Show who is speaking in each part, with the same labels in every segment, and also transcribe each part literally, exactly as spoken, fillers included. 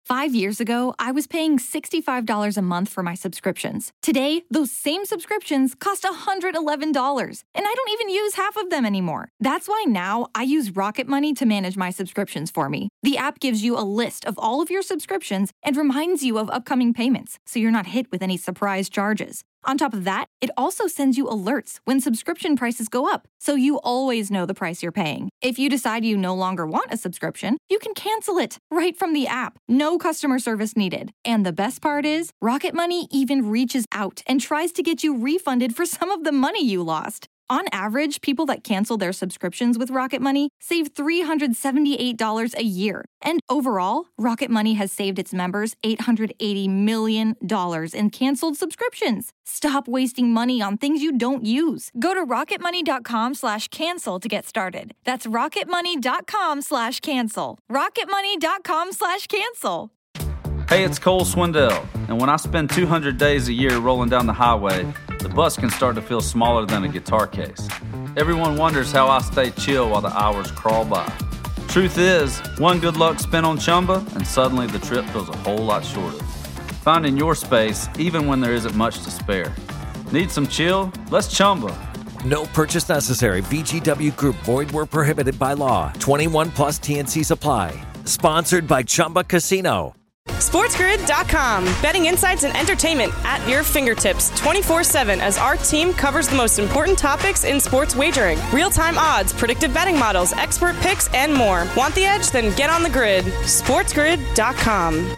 Speaker 1: Five years ago, I was paying sixty-five dollars a month for my subscriptions. Today, those same subscriptions cost one hundred eleven dollars, and I don't even use half of them anymore. That's why now I use Rocket Money to manage my subscriptions for me. The app gives you a list of all of your subscriptions and reminds you of upcoming payments, so you're not hit with any surprise charges. On top of that, it also sends you alerts when subscription prices go up, so you always know the price you're paying. If you decide you no longer want a subscription, you can cancel it right from the app. No customer service needed. And the best part is, Rocket Money even reaches out and tries to get you refunded for some of the money you lost. On average, people that cancel their subscriptions with Rocket Money save three hundred seventy-eight dollars a year. And overall, Rocket Money has saved its members eight hundred eighty million dollars in canceled subscriptions. Stop wasting money on things you don't use. Go to rocketmoney.com slash cancel to get started. That's rocketmoney.com slash cancel. rocketmoney.com slash cancel.
Speaker 2: Hey, it's Cole Swindell, and when I spend two hundred days a year rolling down the highway, the bus can start to feel smaller than a guitar case. Everyone wonders how I stay chill while the hours crawl by. Truth is, one good luck spin on Chumba, and suddenly the trip feels a whole lot shorter. Finding your space, even when there isn't much to spare. Need some chill? Let's Chumba.
Speaker 3: No purchase necessary. V G W Group. Void where prohibited by law. twenty-one plus T N C supply. Sponsored by Chumba Casino.
Speaker 4: SportsGrid dot com. Betting insights and entertainment at your fingertips twenty-four seven as our team covers the most important topics in sports wagering. Real-time odds, predictive betting models, expert picks, and more. Want the edge? Then get on the grid. SportsGrid dot com.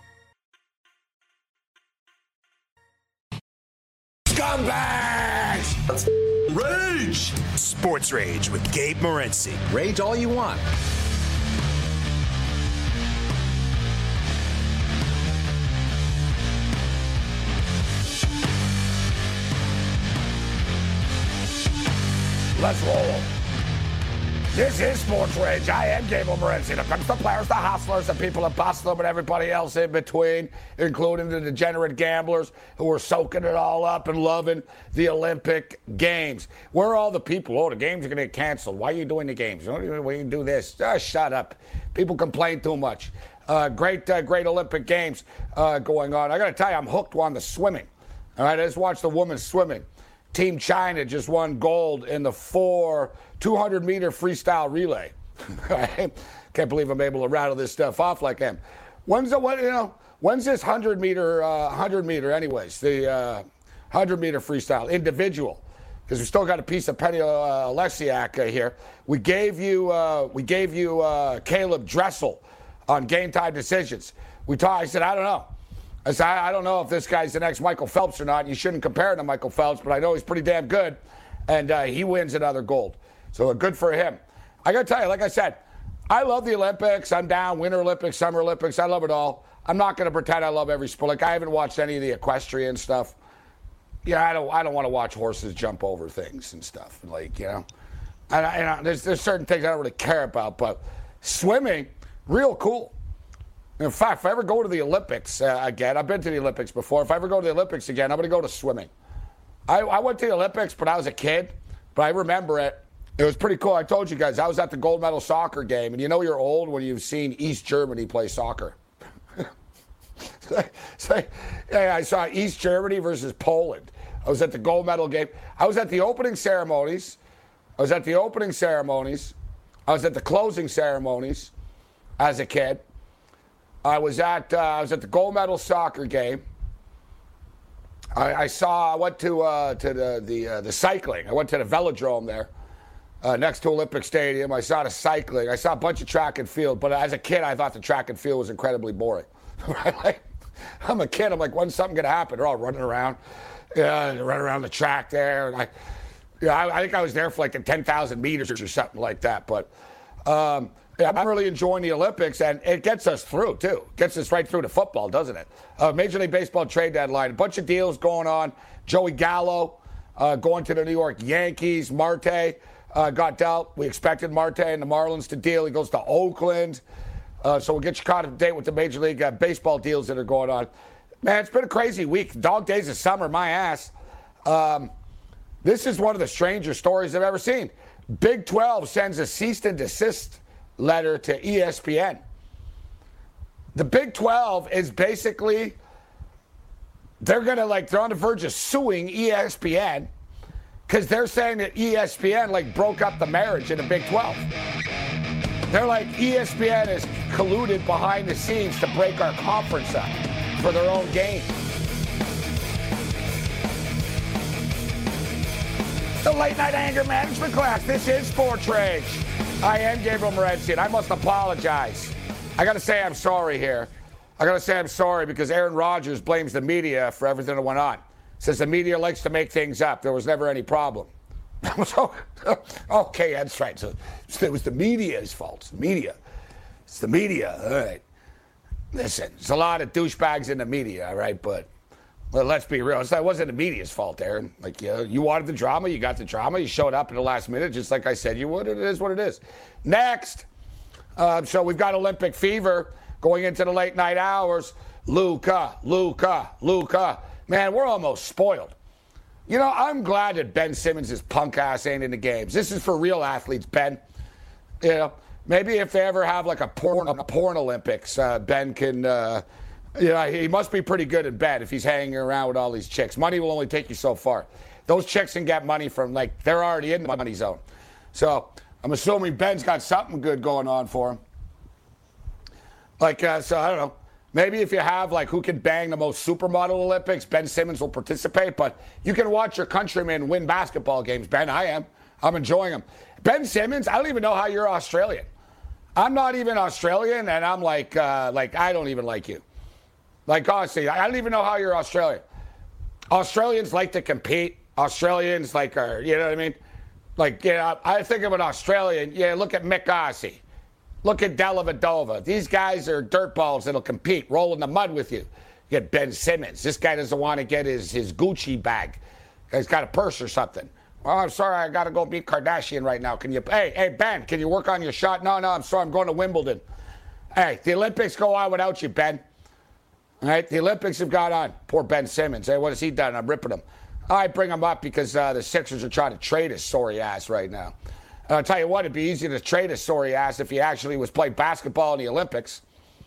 Speaker 5: Scumbags! Let's rage! Sports Rage with Gabe Morency.
Speaker 6: Rage all you want.
Speaker 7: Let's roll. This is Sports Rage. I am Gabe Morency. Here comes the players, the hustlers, the people that bust them, and everybody else in between, including the degenerate gamblers who are soaking it all up and loving the Olympic Games. Where are all the people? Oh, the games are going to get canceled. Why are you doing the games? Why do you do this? Oh, shut up. People complain too much. Uh, great, uh, great Olympic Games uh, going on. I got to tell you, I'm hooked on the swimming. All right, I just watched the women's swimming. Team China just won gold in the four two hundred meter freestyle relay. Can't believe I'm able to rattle this stuff off like that. When's the what you know? When's this hundred meter uh, hundred meter? Anyways, the uh, hundred meter freestyle individual. Because we still got a piece of Penny uh, Oleksiak uh, here. We gave you uh, we gave you uh, Caleb Dressel on Game Time Decisions. We talked. I said I don't know. I said, I don't know if this guy's the next Michael Phelps or not. You shouldn't compare him to Michael Phelps, but I know he's pretty damn good. And uh, he wins another gold. So uh, good for him. I got to tell you, like I said, I love the Olympics. I'm down. Winter Olympics, Summer Olympics. I love it all. I'm not going to pretend I love every sport. Like, I haven't watched any of the equestrian stuff. Yeah, I don't I don't want to watch horses jump over things and stuff. Like, you know, and, I, and I, there's, there's certain things I don't really care about. But swimming, real cool. In fact, if I ever go to the Olympics uh, again, I've been to the Olympics before. If I ever go to the Olympics again, I'm going to go to swimming. I, I went to the Olympics when I was a kid, but I remember it. It was pretty cool. I told you guys, I was at the gold medal soccer game, and you know you're old when you've seen East Germany play soccer. so, so, yeah, I saw East Germany versus Poland. I was at the gold medal game. I was at the opening ceremonies. I was at the opening ceremonies. I was at the closing ceremonies as a kid. I was at uh, I was at the gold medal soccer game. I, I saw I went to uh, to the the uh, the cycling. I went to the velodrome there, uh, next to Olympic Stadium. I saw the cycling. I saw a bunch of track and field. But as a kid, I thought the track and field was incredibly boring. Like, I'm a kid. I'm like, when's something gonna happen? They're all running around, yeah, uh, running around the track there. And I, yeah, I, I think I was there for like the ten thousand meters or something like that. But. Um, Yeah, I'm really enjoying the Olympics, and it gets us through, too. Gets us right through to football, doesn't it? Uh, Major League Baseball trade deadline, a bunch of deals going on. Joey Gallo uh, going to the New York Yankees. Marte uh, got dealt. We expected Marte and the Marlins to deal. He goes to Oakland. Uh, so we'll get you caught up to date with the Major League uh, Baseball deals that are going on. Man, it's been a crazy week. Dog days of summer, my ass. Um, this is one of the stranger stories I've ever seen. Big twelve sends a cease and desist letter to E S P N. the Big twelve is basically, they're going to, like, they're on the verge of suing E S P N because they're saying that E S P N, like, broke up the marriage in the Big twelve. They're like, E S P N is colluded behind the scenes to break our conference up for their own gain. The late night anger management class. This is Sports Rage. I am Gabriel Morency, and I must apologize. I got to say I'm sorry here. I got to say I'm sorry because Aaron Rodgers blames the media for everything that went on. Says the media likes to make things up. There was never any problem. So, okay, that's right. So it was the media's fault. It's the media. It's the media. All right. Listen, there's a lot of douchebags in the media, all right? But well, let's be real. It wasn't the media's fault, Aaron. Like, you know, you wanted the drama. You got the drama. You showed up at the last minute, just like I said you would. It is what it is. Next. Uh, so we've got Olympic fever going into the late night hours. Luka, Luka, Luka. Man, we're almost spoiled. You know, I'm glad that Ben Simmons' punk ass ain't in the games. This is for real athletes, Ben. You know, maybe if they ever have like a porn, a porn Olympics, uh, Ben can, uh, you know, he must be pretty good in bed if he's hanging around with all these chicks. Money will only take you so far. Those chicks can get money from, like, they're already in the money zone. So I'm assuming Ben's got something good going on for him. Like, uh, so I don't know. Maybe if you have, like, who can bang the most supermodel Olympics, Ben Simmons will participate. But you can watch your countrymen win basketball games, Ben. I am. I'm enjoying them. Ben Simmons, I don't even know how you're Australian. I'm not even Australian, and I'm like, uh, like I don't even like you. Like, honestly, I don't even know how you're Australian. Australians like to compete. Australians, like, are, you know what I mean? Like, you know, I think of an Australian. Yeah, look at Mick Ossie. Look at Dellavedova. These guys are dirtballs that'll compete, roll in the mud with you. You get Ben Simmons. This guy doesn't want to get his, his Gucci bag. He's got a purse or something. Well, I'm sorry, I got to go beat Kardashian right now. Can you, hey, hey, Ben, can you work on your shot? No, no, I'm sorry, I'm going to Wimbledon. Hey, the Olympics go on without you, Ben. All right, the Olympics have gone on. Poor Ben Simmons. Hey, what has he done? I'm ripping him. I bring him up because uh, the Sixers are trying to trade his sorry ass right now. And I'll tell you what, it'd be easy to trade his sorry ass if he actually was playing basketball in the Olympics.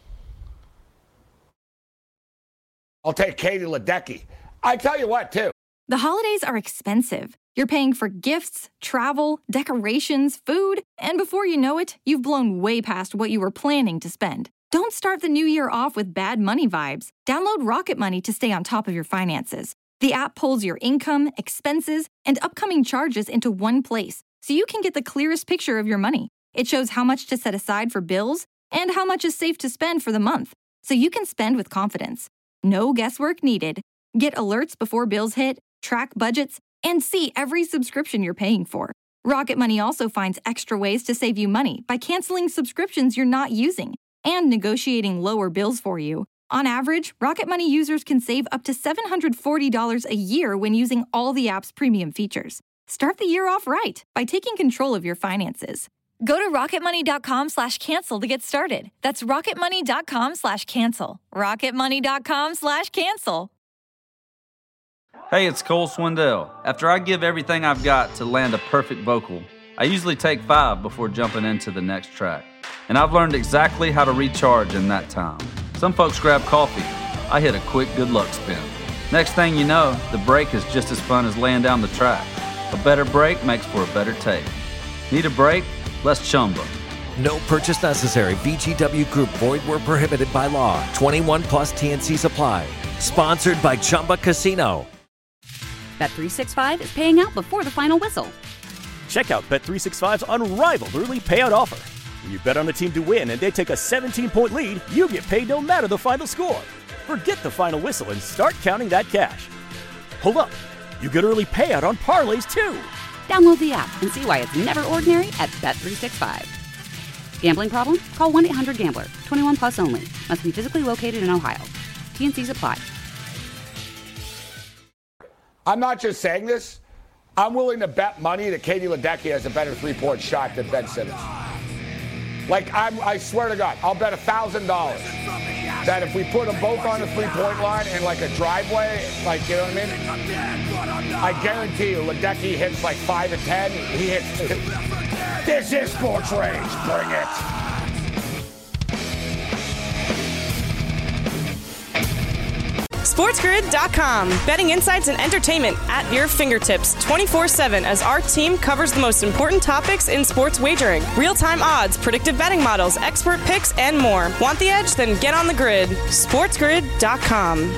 Speaker 7: I'll take Katie Ledecky. I tell you what, too.
Speaker 1: The holidays are expensive. You're paying for gifts, travel, decorations, food, and before you know it, you've blown way past what you were planning to spend. Don't start the new year off with bad money vibes. Download Rocket Money to stay on top of your finances. The app pulls your income, expenses, and upcoming charges into one place, so you can get the clearest picture of your money. It shows how much to set aside for bills and how much is safe to spend for the month, so you can spend with confidence. No guesswork needed. Get alerts before bills hit, track budgets, and see every subscription you're paying for. Rocket Money also finds extra ways to save you money by canceling subscriptions you're not using and negotiating lower bills for you. On average, Rocket Money users can save up to seven hundred forty dollars a year when using all the app's premium features. Start the year off right by taking control of your finances. Go to rocketmoney.com slash cancel to get started. That's rocketmoney.com slash cancel. rocketmoney.com slash cancel.
Speaker 2: Hey, it's Cole Swindell. After I give everything I've got to land a perfect vocal, I usually take five before jumping into the next track. And I've learned exactly how to recharge in that time. Some folks grab coffee. I hit a quick good luck spin. Next thing you know, the break is just as fun as laying down the track. A better break makes for a better take. Need a break? Let's Chumba.
Speaker 3: No purchase necessary. V G W Group. Void where prohibited by law. twenty-one plus T N C Supply. Sponsored by Chumba Casino.
Speaker 6: Bet three sixty-five is paying out before the final whistle.
Speaker 8: Check out Bet three sixty-five's unrivaled early payout offer. When you bet on a team to win and they take a seventeen-point lead, you get paid no matter the final score. Forget the final whistle and start counting that cash. Hold up. You get early payout on parlays, too.
Speaker 6: Download the app and see why it's never ordinary at Bet three sixty-five. Gambling problem? Call one eight hundred gambler. twenty-one plus only. Must be physically located in Ohio. T N Cs apply.
Speaker 7: I'm not just saying this. I'm willing to bet money that Katie Ledecky has a better three-point shot than Ben Simmons. Like, I'm, I swear to God, I'll bet one thousand dollars that if we put them both on the three-point line in, like, a driveway, like, you know what I mean? I guarantee you, Ledecky hits, like, five and ten. He hits... This is Sports Rage. Bring it.
Speaker 4: SportsGrid dot com. Betting insights and entertainment at your fingertips twenty-four seven as our team covers the most important topics in sports wagering. Real-time odds, predictive betting models, expert picks, and more. Want the edge? Then get on the grid. SportsGrid dot com.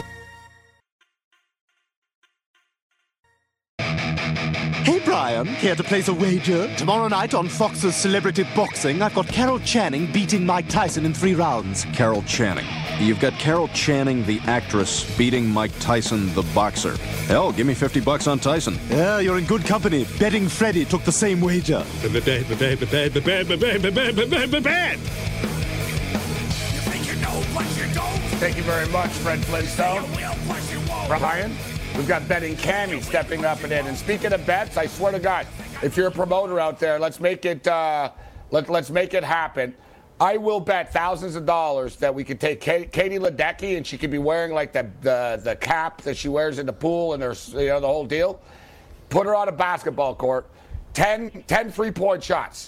Speaker 9: Hey Brian, here to place a wager? Tomorrow night on Fox's Celebrity Boxing, I've got Carol Channing beating Mike Tyson in three rounds.
Speaker 10: Carol Channing. You've got Carol Channing, the actress, beating Mike Tyson, the boxer. Hell, give me fifty bucks on Tyson.
Speaker 9: Yeah, you're in good company. Betting Freddy took the same wager.
Speaker 5: Bad, bad, bad, bad, bad, bad, bad, bad, bad, bad.
Speaker 7: Thank you very much, Fred Flintstone. Brian, we've got Betting Cammy stepping up and in. And speaking of bets, I swear to God, if you're a promoter out there, let's make it uh, let, let's make it happen. I will bet thousands of dollars that we could take Katie, Katie Ledecky and she could be wearing like the, the the cap that she wears in the pool and there's you know the whole deal. Put her on a basketball court, ten, ten three-point shots.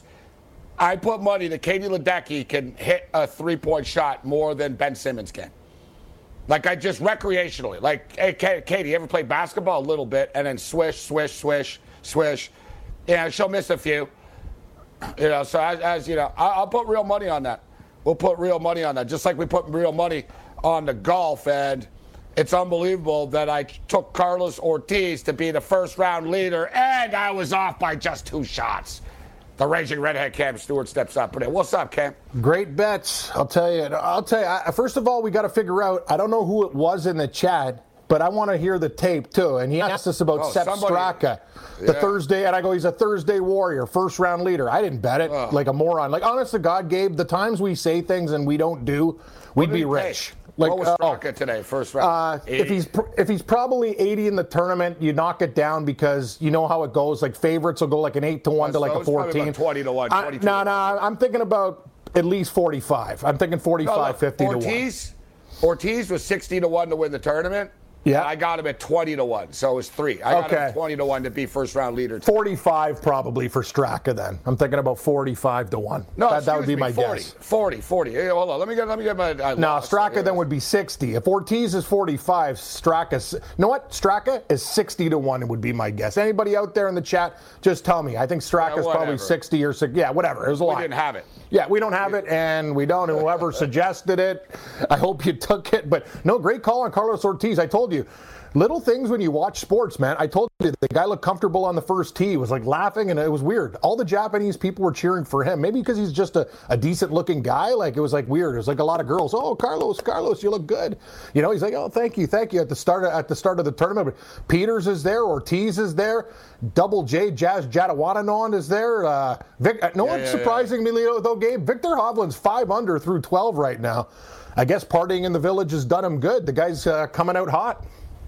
Speaker 7: I put money that Katie Ledecky can hit a three-point shot more than Ben Simmons can. Like I just recreationally. Like, hey, Katie, you ever play basketball? A little bit, and then swish, swish, swish, swish. Yeah, she'll miss a few. You know, so as, as you know, I, I'll put real money on that. We'll put real money on that, just like we put real money on the golf. And it's unbelievable that I took Carlos Ortiz to be the first-round leader, and I was off by just two shots. The raging redhead Cam Stewart steps up. What's up, Cam?
Speaker 11: Great bets. I'll tell you. I'll tell you. I, first of all, we got to figure out. I don't know who it was in the chat, but I want to hear the tape too. And he asked us about oh, Sepp somebody, Straka, the yeah. Thursday, and I go, he's a Thursday warrior, first round leader. I didn't bet it oh. like a moron. Like, honest to God, Gabe, the times we say things and we don't do, we'd be rich.
Speaker 7: Take?
Speaker 11: Like,
Speaker 7: what was Straka uh, oh, today, first round?
Speaker 11: Uh, if he's if he's probably eighty in the tournament, you knock it down because you know how it goes. Like favorites will go like an eight to one to like a fourteen.
Speaker 7: Twenty to one.
Speaker 11: No, no, nah, I'm thinking about at least forty-five. I'm thinking forty-five, no, look, fifty
Speaker 7: Ortiz,
Speaker 11: to one.
Speaker 7: Ortiz was sixty to one to win the tournament.
Speaker 11: Yeah,
Speaker 7: I got him at twenty to one, so it was three. I got
Speaker 11: okay.
Speaker 7: him at twenty to one to be first round leader.
Speaker 11: forty-five probably for Straka then. I'm thinking about forty-five to one.
Speaker 7: No,
Speaker 11: that, that would be
Speaker 7: me,
Speaker 11: my
Speaker 7: forty,
Speaker 11: guess.
Speaker 7: forty, forty. Hey, hold on, let me get, let me get my. I
Speaker 11: no,
Speaker 7: lost,
Speaker 11: Straka
Speaker 7: so,
Speaker 11: then would be sixty. If Ortiz is forty-five, Straka. You know what? Straka is sixty to one. It would be my guess. Anybody out there in the chat, just tell me. I think Straka's yeah, probably sixty or six. Yeah, whatever. It was a
Speaker 7: we
Speaker 11: lot.
Speaker 7: We didn't have it.
Speaker 11: Yeah, we don't have it, and we don't. And whoever suggested it, I hope you took it. But no, great call on Carlos Ortiz. I told you. Little things when you watch sports, man. I told you the guy looked comfortable on the first tee. He was like laughing, and it was weird. All the Japanese people were cheering for him. Maybe because he's just a, a decent-looking guy. Like, it was like weird. It was like a lot of girls. Oh, Carlos, Carlos, you look good. You know, he's like, oh, thank you, thank you at the start of, at the start of the tournament. But Peters is there. Ortiz is there. Double J, Jazz Jadawananon is there. Uh, Vic, no yeah, one's yeah, surprising yeah. me, though, Gabe. Victor Hovland's five under through twelve right now. I guess partying in the village has done him good. The guy's uh, coming out hot.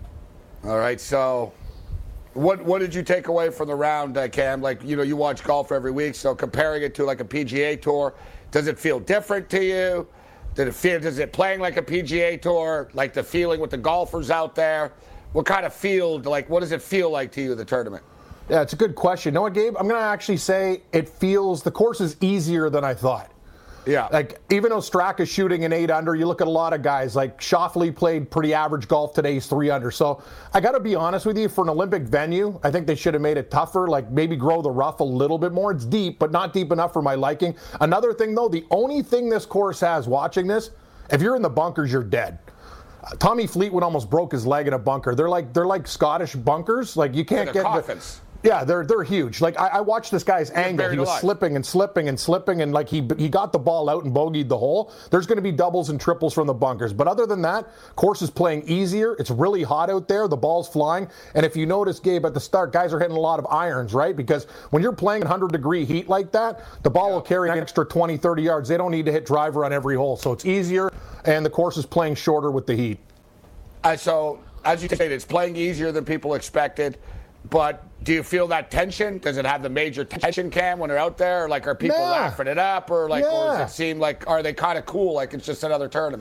Speaker 7: All right, so what what did you take away from the round, uh, Cam? Like, you know, you watch golf every week, so comparing it to like a P G A Tour, does it feel different to you? Did it feel, does it playing like a P G A Tour, like the feeling with the golfers out there? What kind of feel, like, what does it feel like to you, the tournament?
Speaker 11: Yeah, it's a good question. You know what, Gabe? I'm going to actually say it feels, the course is easier than I thought.
Speaker 7: Yeah.
Speaker 11: Like, even though Straka's shooting an eight under, you look at a lot of guys. Like, Schauffele played pretty average golf today. He's three under. So, I got to be honest with you, for an Olympic venue, I think they should have made it tougher. Like, maybe grow the rough a little bit more. It's deep, but not deep enough for my liking. Another thing, though, the only thing this course has watching this, if you're in the bunkers, you're dead. Uh, Tommy Fleetwood almost broke his leg in a bunker. They're like they're like Scottish bunkers. Like, you can't
Speaker 7: yeah,
Speaker 11: get
Speaker 7: coffins.
Speaker 11: The, Yeah, they're they're huge. Like, I, I watched this guy's angle. He was alive. slipping and slipping and slipping, and like he he got the ball out and bogeyed the hole. There's going to be doubles and triples from the bunkers. But other than that, course is playing easier. It's really hot out there. The ball's flying. And if you notice, Gabe, at the start, guys are hitting a lot of irons, right? Because when you're playing in one hundred degree heat like that, the ball yeah. will carry an extra twenty, thirty yards. They don't need to hit driver on every hole. So it's easier, and the course is playing shorter with the heat.
Speaker 7: Uh, so, as you stated, it's playing easier than people expected. But do you feel that tension? Does it have the major tension, Cam, when they're out there? Or like, are people
Speaker 11: yeah.
Speaker 7: laughing it up? Or like,
Speaker 11: yeah.
Speaker 7: or does it seem like, are they kind of cool, like it's just another tournament?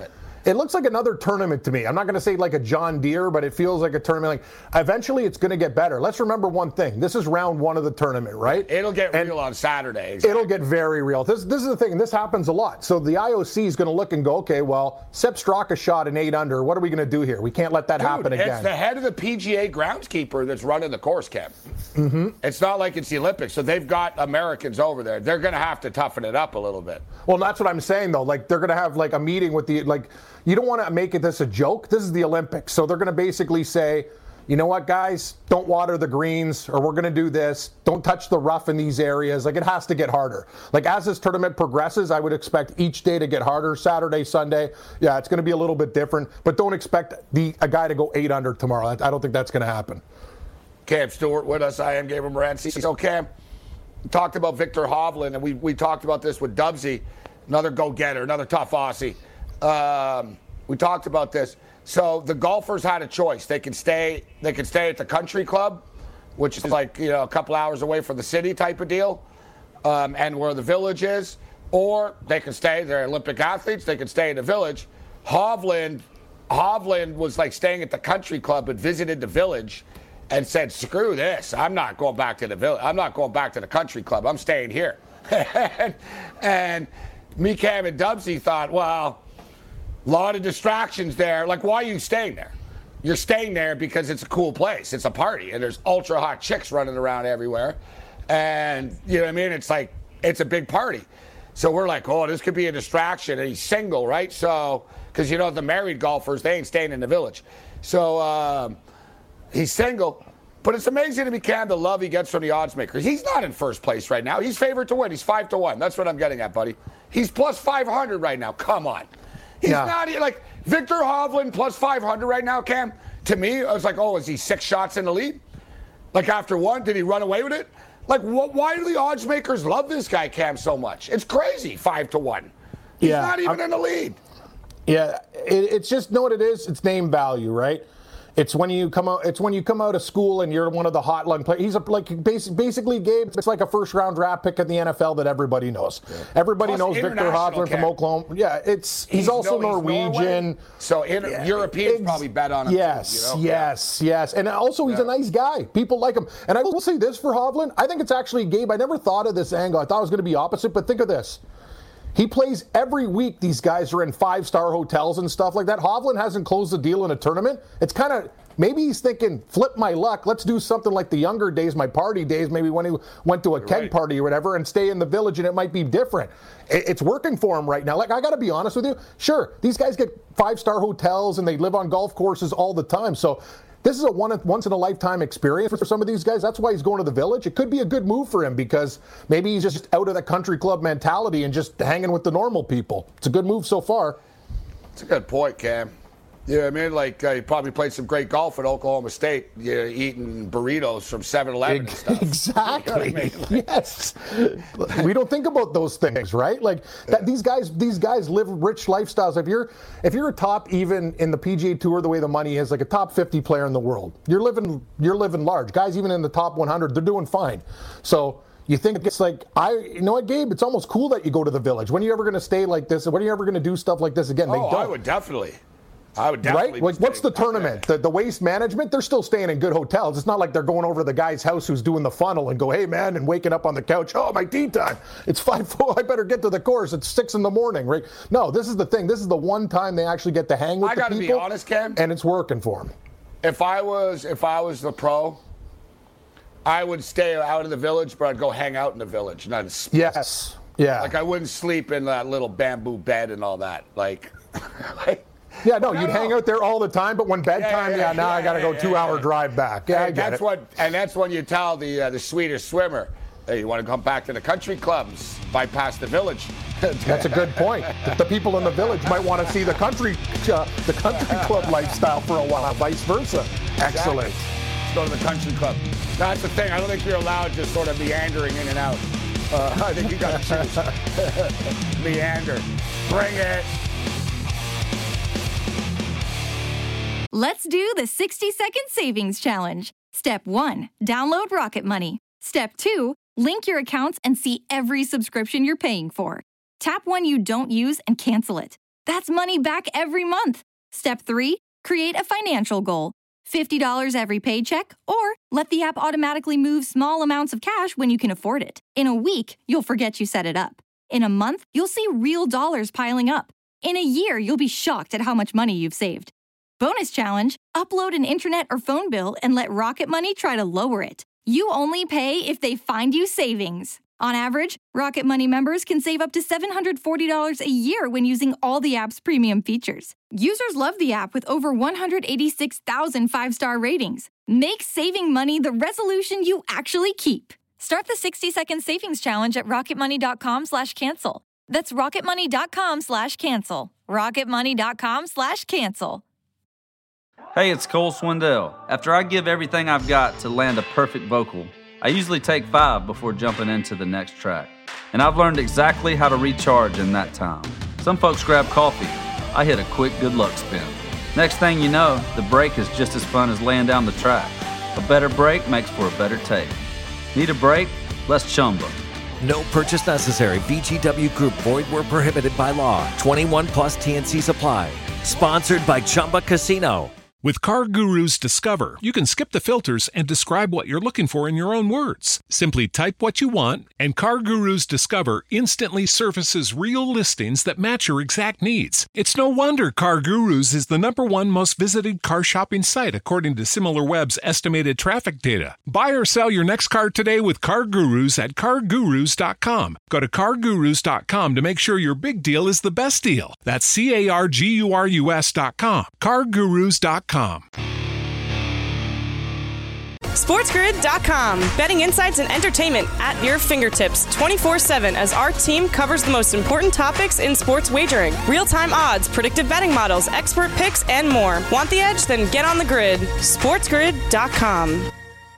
Speaker 11: it looks like another tournament to me. I'm not going to say like a John Deere, but it feels like a tournament. Like eventually it's going to get better. Let's remember one thing. This is round one of the tournament, right?
Speaker 7: It'll get and real on Saturday. Exactly.
Speaker 11: It'll get very real. This this is the thing, and this happens a lot. So the I O C is going to look and go, okay, well, Sepp Straka shot an eight under. What are we going to do here? We can't let that
Speaker 7: Dude,
Speaker 11: happen again.
Speaker 7: It's the head of the P G A groundskeeper that's running the course, Kev.
Speaker 11: Mm-hmm.
Speaker 7: It's not like it's the Olympics, so they've got Americans over there. They're going to have to toughen it up a little bit.
Speaker 11: Well, that's what I'm saying, though. Like, they're going to have, like, a meeting with the, like, you don't want to make it this a joke. This is the Olympics. So they're going to basically say, you know what, guys, don't water the greens, or we're going to do this. Don't touch the rough in these areas. Like, it has to get harder. Like, as this tournament progresses, I would expect each day to get harder. Saturday, Sunday, yeah, it's going to be a little bit different. But don't expect the a guy to go eight under tomorrow. I, I don't think that's going to happen.
Speaker 7: Cam Stewart with us. I am Gabriel Morency. So, Cam, we talked about Viktor Hovland, and we, we talked about this with Dubsy, another go-getter, another tough Aussie. Um, we talked about this. So the golfers had a choice. They can stay. They can stay at the country club, which is like you know a couple hours away from the city type of deal, um, and where the village is, or they can stay. They're Olympic athletes. They can stay in the village. Hovland, Hovland was like staying at the country club, but visited the village, and said, "Screw this! I'm not going back to the village. I'm not going back to the country club. I'm staying here." and, and me, Cam, and Dubsy thought, well. A lot of distractions there. Like, why are you staying there? You're staying there because it's a cool place. It's a party, and there's ultra hot chicks running around everywhere. And, you know what I mean? It's like, it's a big party. So we're like, oh, this could be a distraction. And he's single, right? So, because, you know, the married golfers, they ain't staying in the village. So um, he's single. But it's amazing to me, Cam, the love he gets from the odds makers. He's not in first place right now. He's favored to win. He's five to one. That's what I'm getting at, buddy. He's plus five hundred right now. Come on. He's yeah. not like Viktor Hovland plus five hundred right now, Cam. To me, I was like, oh, is he six shots in the lead? Like after one, did he run away with it? Like, wh- why do the odds makers love this guy, Cam, so much? It's crazy, five to one. He's yeah, not even I'm, in the lead.
Speaker 11: Yeah, it, it's just know what it is. It's name value, right? It's when you come out. It's when you come out of school and you're one of the hotline players. He's a, like basically Gabe. It's like a first round draft pick in the N F L that everybody knows. Yeah. Everybody Plus knows Viktor Hovland from Oklahoma. Yeah, it's he's, he's also no, Norwegian.
Speaker 7: He's so inter- yeah, Europeans probably bet on him.
Speaker 11: Yes,
Speaker 7: too, you know?
Speaker 11: yes, yeah. yes, and also he's yeah. a nice guy. People like him. And I will say this for Hovland. I think it's actually Gabe. I never thought of this angle. I thought it was going to be opposite. But think of this. He plays every week. These guys are in five-star hotels and stuff like that. Hovland hasn't closed the deal in a tournament. It's kind of, maybe he's thinking, flip my luck. Let's do something like the younger days, my party days, maybe when he went to a You're keg right. party or whatever, and stay in the village, and it might be different. It's working for him right now. Like, I got to be honest with you. Sure, these guys get five-star hotels, and they live on golf courses all the time. So this is a one, once-in-a-lifetime experience for some of these guys. That's why he's going to the village. It could be a good move for him because maybe he's just out of the country club mentality and just hanging with the normal people. It's a good move so far.
Speaker 7: It's a good point, Cam. Yeah, I mean, like, uh, he probably played some great golf at Oklahoma State, you know, eating burritos from seven eleven and stuff.
Speaker 11: Exactly.
Speaker 7: You know what I mean?
Speaker 11: Yes. We don't think about those things, right? Like, that, these guys these guys live rich lifestyles. If you're if you're a top, even in the P G A Tour, the way the money is, like a top fifty player in the world, you're living you're living large. Guys, even in the top one hundred, they're doing fine. So you think it's like, I, you know what, Gabe? It's almost cool that you go to the village. When are you ever going to stay like this? When are you ever going to do stuff like this again?
Speaker 7: Oh,
Speaker 11: they don't.
Speaker 7: I would definitely. I would definitely.
Speaker 11: Right? Like, what's the tournament? The, the waste management? They're still staying in good hotels. It's not like they're going over to the guy's house who's doing the funnel and go, hey, man, and waking up on the couch. Oh, my tea time. It's five, four. I better get to the course. It's six in the morning, right? No, this is the thing. This is the one time they actually get to hang with
Speaker 7: I
Speaker 11: the
Speaker 7: gotta
Speaker 11: people.
Speaker 7: be honest, Cam.
Speaker 11: And it's working for them.
Speaker 7: If I was, if I was the pro, I would stay out of the village, but I'd go hang out in the village. Not
Speaker 11: yes. Yeah.
Speaker 7: Like, I wouldn't sleep in that little bamboo bed and all that. Like, like
Speaker 11: yeah, no, you'd hang out there all the time, but when bedtime, yeah, yeah, yeah now
Speaker 7: yeah,
Speaker 11: I got to
Speaker 7: yeah,
Speaker 11: go
Speaker 7: yeah,
Speaker 11: two-hour
Speaker 7: yeah.
Speaker 11: drive back. Yeah,
Speaker 7: and
Speaker 11: I get
Speaker 7: that's
Speaker 11: it.
Speaker 7: what, and that's when you tell the uh, the Swedish swimmer, hey, you want to come back to the country clubs, bypass the village.
Speaker 11: That's a good point. The people in the village might want to see the country, uh, the country club lifestyle for a while, vice versa. Excellent.
Speaker 7: Exactly. Let's go to the country club. That's the thing. I don't think you're allowed just sort of meandering in and out. Uh, I think you got to choose. Meander. Bring it.
Speaker 1: Let's do the sixty second savings challenge. Step one, download Rocket Money. Step two, link your accounts and see every subscription you're paying for. Tap one you don't use and cancel it. That's money back every month. Step three, create a financial goal. fifty dollars every paycheck, or let the app automatically move small amounts of cash when you can afford it. In a week, you'll forget you set it up. In a month, you'll see real dollars piling up. In a year, you'll be shocked at how much money you've saved. Bonus challenge, upload an internet or phone bill and let Rocket Money try to lower it. You only pay if they find you savings. On average, Rocket Money members can save up to seven hundred forty dollars a year when using all the app's premium features. Users love the app with over one hundred eighty-six thousand five-star ratings. Make saving money the resolution you actually keep. Start the sixty-second savings challenge at rocketmoney.com slash cancel. That's rocketmoney.com slash cancel. rocketmoney.com slash cancel.
Speaker 2: Hey, it's Cole Swindell. After I give everything I've got to land a perfect vocal, I usually take five before jumping into the next track. And I've learned exactly how to recharge in that time. Some folks grab coffee. I hit a quick good luck spin. Next thing you know, the break is just as fun as laying down the track. A better break makes for a better take. Need a break? Let's Chumba.
Speaker 3: No purchase necessary. V G W Group. Void where prohibited by law. twenty-one plus T N C Supply. Sponsored by Chumba Casino.
Speaker 12: With CarGurus Discover, you can skip the filters and describe what you're looking for in your own words. Simply type what you want, and CarGurus Discover instantly surfaces real listings that match your exact needs. It's no wonder CarGurus is the number one most visited car shopping site according to SimilarWeb's estimated traffic data. Buy or sell your next car today with CarGurus at car gurus dot com. Go to car gurus dot com to make sure your big deal is the best deal. That's C A R G U R U S dot com. car gurus dot com.
Speaker 4: SportsGrid dot com. Betting insights and entertainment at your fingertips twenty-four seven as our team covers the most important topics in sports wagering. Real-time odds, predictive betting models, expert picks, and more. Want the edge? Then get on the grid. SportsGrid dot com.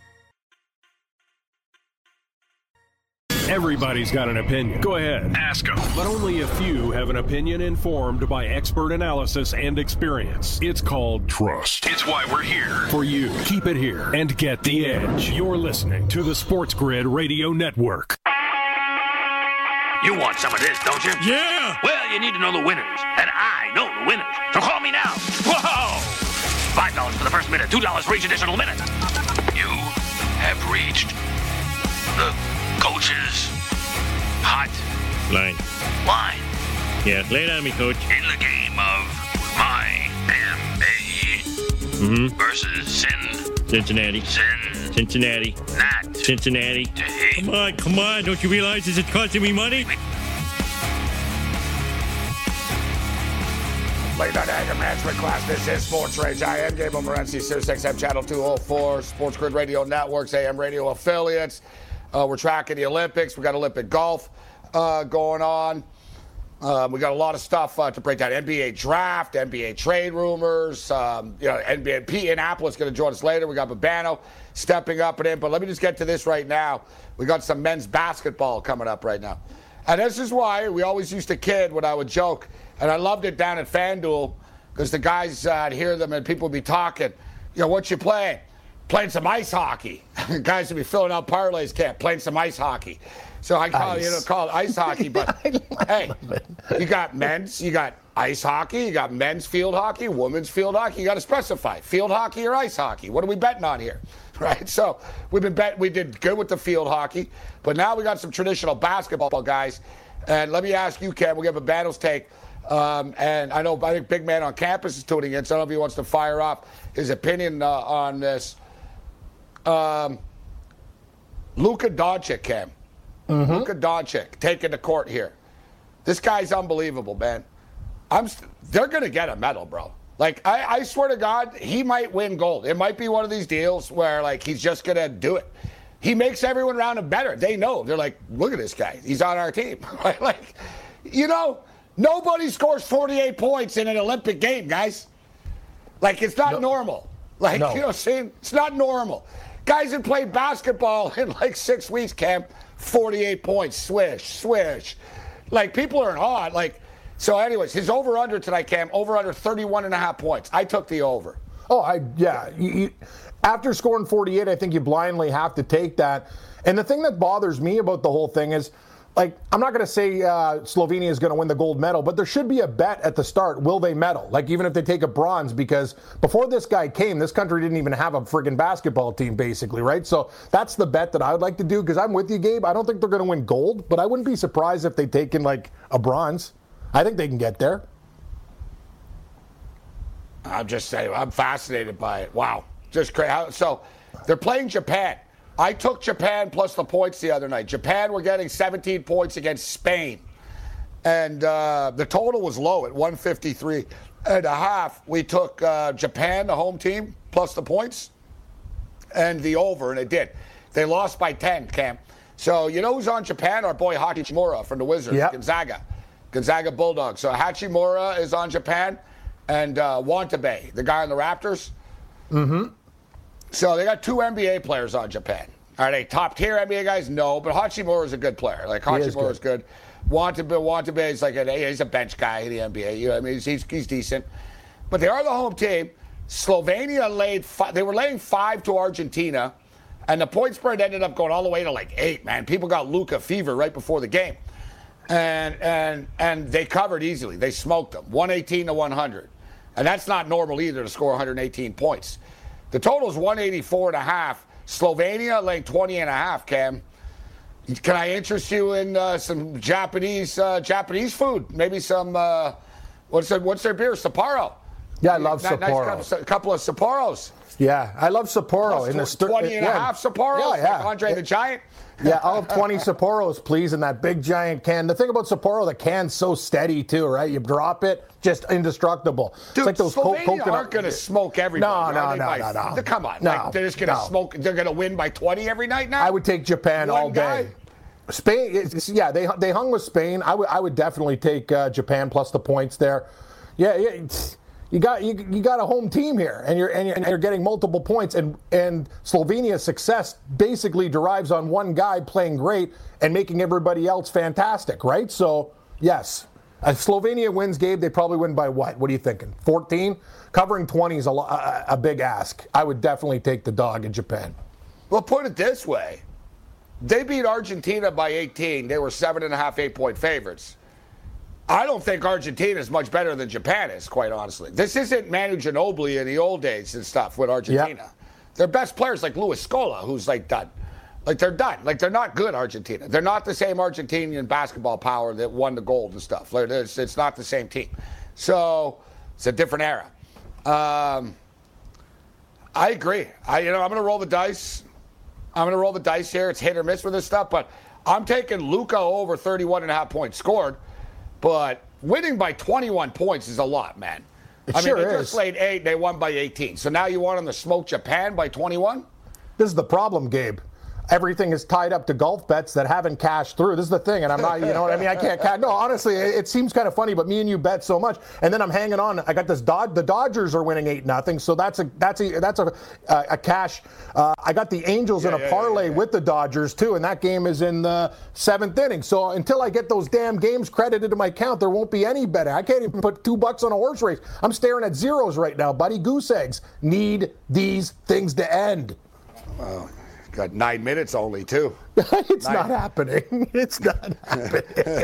Speaker 13: Everybody's got an opinion. Go ahead. Ask them. But only a few have an opinion informed by expert analysis and experience. It's called Trust. It's why we're here. For you. Keep it here and get the edge. You're listening to the Sports Grid Radio Network.
Speaker 14: You want some of this, don't you?
Speaker 13: Yeah!
Speaker 14: Well, you need to know the winners. And I know the winners. So call me now. Whoa! five dollars for the first minute. two dollars for each additional minute. You have reached the coach's hot
Speaker 15: line.
Speaker 14: Line.
Speaker 15: Yeah, lay it on me, coach.
Speaker 14: In the game of Miami
Speaker 15: mm-hmm.
Speaker 14: versus Sin.
Speaker 15: Cincinnati.
Speaker 14: Sin.
Speaker 15: Cincinnati.
Speaker 14: Not.
Speaker 15: Cincinnati. Come on, come on. Don't you realize this is costing me money?
Speaker 7: Late night anger management class. This is Sports Rage. I am Gabriel Morency, Sirius X M Channel two oh four, Sports Grid Radio Networks, A M radio affiliates. Uh, we're tracking the Olympics. We got Olympic golf uh, going on. Uh, we got a lot of stuff uh, to break down. N B A draft, N B A trade rumors. Um, you know, N B A Pete Annapolis going to join us later. We got Babano stepping up and in. But let me just get to this right now. We got some men's basketball coming up right now. And this is why we always used to kid when I would joke. And I loved it down at FanDuel because the guys, uh, I'd hear them and people would be talking. You know, what you playing? Playing some ice hockey. Guys would be filling out parlays, camp, playing some ice hockey. So I call it, you know, call it ice hockey. But hey, you got men's, you got ice hockey, you got men's field hockey, women's field hockey. You got to specify field hockey or ice hockey. What are we betting on here, right? So we've been bet. We did good with the field hockey, but now we got some traditional basketball guys. And let me ask you, Cam. We'll give a battles take. Um, and I know I think Big Man on Campus is tuning in. So I don't know if he wants to fire off his opinion uh, on this. Um, Luka Doncic, Cam. Mm-hmm. Luka Doncic taking the court here. This guy's unbelievable, man. I'm. St- they're gonna get a medal, bro. Like I, I swear to God, he might win gold. It might be one of these deals where like he's just gonna do it. He makes everyone around him better. They know. They're like, look at this guy. He's on our team. Like, you know, nobody scores forty-eight points in an Olympic game, guys. Like it's not no. normal. Like no. you know, what I'm saying it's not normal. Guys that played basketball in like six weeks, Cam, forty-eight points, swish, swish. Like, people are in awe. Like, so anyways, his over-under tonight, Cam, over-under thirty-one and a half points. I took the over.
Speaker 11: Oh, I yeah. You, you, after scoring forty-eight, I think you blindly have to take that. And the thing that bothers me about the whole thing is, like, I'm not going to say uh, Slovenia is going to win the gold medal, but there should be a bet at the start. Will they medal? Like, even if they take a bronze, because before this guy came, this country didn't even have a friggin' basketball team, basically, right? So that's the bet that I would like to do, because I'm with you, Gabe. I don't think they're going to win gold, but I wouldn't be surprised if they take in, like, a bronze. I think they can get there.
Speaker 7: I'm just saying, I'm fascinated by it. Wow. Just crazy. So they're playing Japan. I took Japan plus the points the other night. Japan were getting seventeen points against Spain. And uh, the total was low at one fifty-three and a half. We took uh, Japan, the home team, plus the points and the over, and it did. They lost by ten, Cam. So you know who's on Japan? Our boy Hachimura from the Wizards, yep. Gonzaga. Gonzaga Bulldogs. So Hachimura is on Japan, and uh, Wantebe, the guy on the Raptors.
Speaker 11: Mm-hmm.
Speaker 7: So they got two N B A players on Japan. Are they top-tier N B A guys? No, but Hachimura is a good player. Like, Hachimura is good. Wantebe, Wantebe is like a, he's a bench guy in the N B A. You know what I mean? He's, he's, he's decent. But they are the home team. Slovenia laid five, they were laying five to Argentina, and the point spread ended up going all the way to like eight, man. People got Luka fever right before the game. And and and they covered easily. They smoked them, one eighteen to one hundred. And that's not normal either to score one hundred eighteen points. The total is one eighty-four and a half. Slovenia laying twenty and a half, Cam. Can I interest you in uh, some Japanese uh, Japanese food? Maybe some, uh, what's, their, what's their beer? Sapporo.
Speaker 11: Yeah, I love
Speaker 7: nice,
Speaker 11: Sapporo.
Speaker 7: Nice couple, couple of Sapporos.
Speaker 11: Yeah, I love Sapporo.
Speaker 7: Plus
Speaker 11: in the st-
Speaker 7: twenty and
Speaker 11: yeah.
Speaker 7: a half Sapporos,
Speaker 11: yeah, yeah.
Speaker 7: like Andre the Giant.
Speaker 11: Yeah, I'll have twenty Sapporos, please, in that big giant can. The thing about Sapporo, the can's so steady, too, right? You drop it, just indestructible.
Speaker 7: Dude,
Speaker 11: it's like those
Speaker 7: Slovenia
Speaker 11: co- coconut-
Speaker 7: aren't going to smoke everybody.
Speaker 11: No, no,
Speaker 7: are they,
Speaker 11: no,
Speaker 7: by,
Speaker 11: no, no.
Speaker 7: Come on.
Speaker 11: No,
Speaker 7: like, they're just going to
Speaker 11: no.
Speaker 7: smoke. They're going to win by twenty every night now?
Speaker 11: I would take Japan
Speaker 7: One
Speaker 11: all
Speaker 7: guy?
Speaker 11: day. Spain, it's, yeah, they they hung with Spain. I would I would definitely take uh, Japan plus the points there. Yeah, yeah. It's, You got you, you got a home team here, and you're and you're, and you're getting multiple points, and and Slovenia's success basically derives on one guy playing great and making everybody else fantastic, right? So yes, if Slovenia wins, Gabe, they probably win by what? What are you thinking? fourteen? Covering twenty is a, a, a big ask. I would definitely take the dog in Japan.
Speaker 7: Well, put it this way: they beat Argentina by eighteen. They were seven and a half, eight point favorites. I don't think Argentina is much better than Japan is, quite honestly. This isn't Manu Ginobili in the old days and stuff with Argentina. Yep. Their best players like Luis Scola, who's like done. Like they're done. Like they're not good, Argentina. They're not the same Argentinian basketball power that won the gold and stuff. It's, it's not the same team. So it's a different era. Um, I agree. I, you know, I'm going to roll the dice. I'm going to roll the dice here. It's hit or miss with this stuff, but I'm taking Luka over thirty-one and a half points scored. But winning by twenty-one points is a lot, man.
Speaker 11: It
Speaker 7: I
Speaker 11: sure
Speaker 7: mean, they
Speaker 11: is.
Speaker 7: just laid eight, they won by eighteen. So now you want them to smoke Japan by twenty-one?
Speaker 11: This is the problem, Gabe. Everything is tied up to golf bets that haven't cashed through. This is the thing, and I'm not, you know what I mean? I can't cash. No, honestly, it, it seems kind of funny, but me and you bet so much, and then I'm hanging on. I got this Dod. The Dodgers are winning eight nothing, so that's a that's a that's a a, a cash. Uh, I got the Angels
Speaker 7: yeah,
Speaker 11: in a
Speaker 7: yeah,
Speaker 11: parlay
Speaker 7: yeah, yeah.
Speaker 11: with the Dodgers too, and that game is in the seventh inning. So until I get those damn games credited to my account, there won't be any betting. I can't even put two bucks on a horse race. I'm staring at zeros right now, buddy. Goose eggs. Need these things to end.
Speaker 7: Well, got nine minutes only, too.
Speaker 11: It's
Speaker 7: Nine.
Speaker 11: not happening. It's not happening.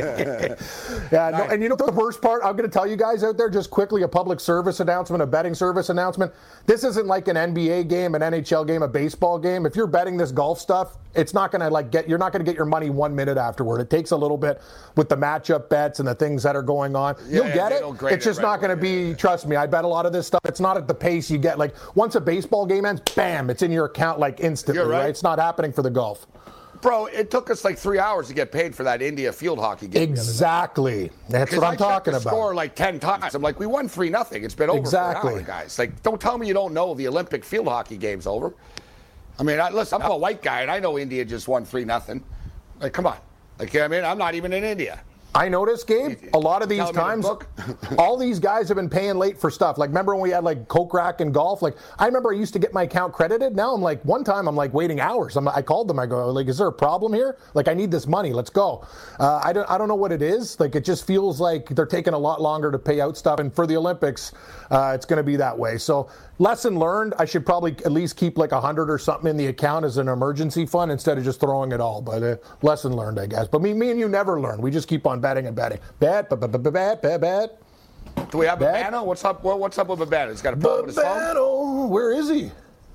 Speaker 11: yeah, no, and you know the worst part? I'm going to tell you guys out there just quickly a public service announcement, a betting service announcement. This isn't like an N B A game, an N H L game, a baseball game. If you're betting this golf stuff, it's not going to like get. You're not going to get your money one minute afterward. It takes a little bit with the matchup bets and the things that are going on.
Speaker 7: Yeah,
Speaker 11: You'll
Speaker 7: yeah,
Speaker 11: get
Speaker 7: they
Speaker 11: it.
Speaker 7: don't grade
Speaker 11: It's
Speaker 7: it
Speaker 11: just
Speaker 7: right
Speaker 11: not going to
Speaker 7: away.
Speaker 11: be. Trust me, I bet a lot of this stuff. It's not at the pace you get. Like once a baseball game ends, bam, it's in your account like instantly.
Speaker 7: You're right.
Speaker 11: right? It's not happening for the golf.
Speaker 7: Bro, it took us like three hours to get paid for that India field hockey game.
Speaker 11: Exactly. That's what I'm
Speaker 7: I
Speaker 11: talking
Speaker 7: checked the
Speaker 11: about.
Speaker 7: score like ten times. I'm like, we won three nothing. It's been over
Speaker 11: Exactly.
Speaker 7: for an hour, guys. Like, don't tell me you don't know the Olympic field hockey game's over. I mean, I, listen, I'm a white guy, and I know India just won three nothing. Like, come on. Like, I mean, I'm not even in India.
Speaker 11: I noticed, Gabe, a lot of these times, all these guys have been paying late for stuff. Like, remember when we had, like, Coke Rack and golf? Like, I remember I used to get my account credited. Now I'm like, one time I'm, like, waiting hours. I'm, I called them. I go, like, is there a problem here? Like, I need this money. Let's go. Uh, I, don't, I don't know what it is. Like, it just feels like they're taking a lot longer to pay out stuff. And for the Olympics, uh, it's going to be that way. So, lesson learned, I should probably at least keep, like, a hundred or something in the account as an emergency fund instead of just throwing it all. But uh, lesson learned, I guess. But me, me and you never learn. We just keep on betting and betting. Bet, bet, bet, bet, bet, bet, bet.
Speaker 7: Do we have Babano? What's up? What's up with Babano? He's got a problem with his phone?
Speaker 11: Babano, where is he?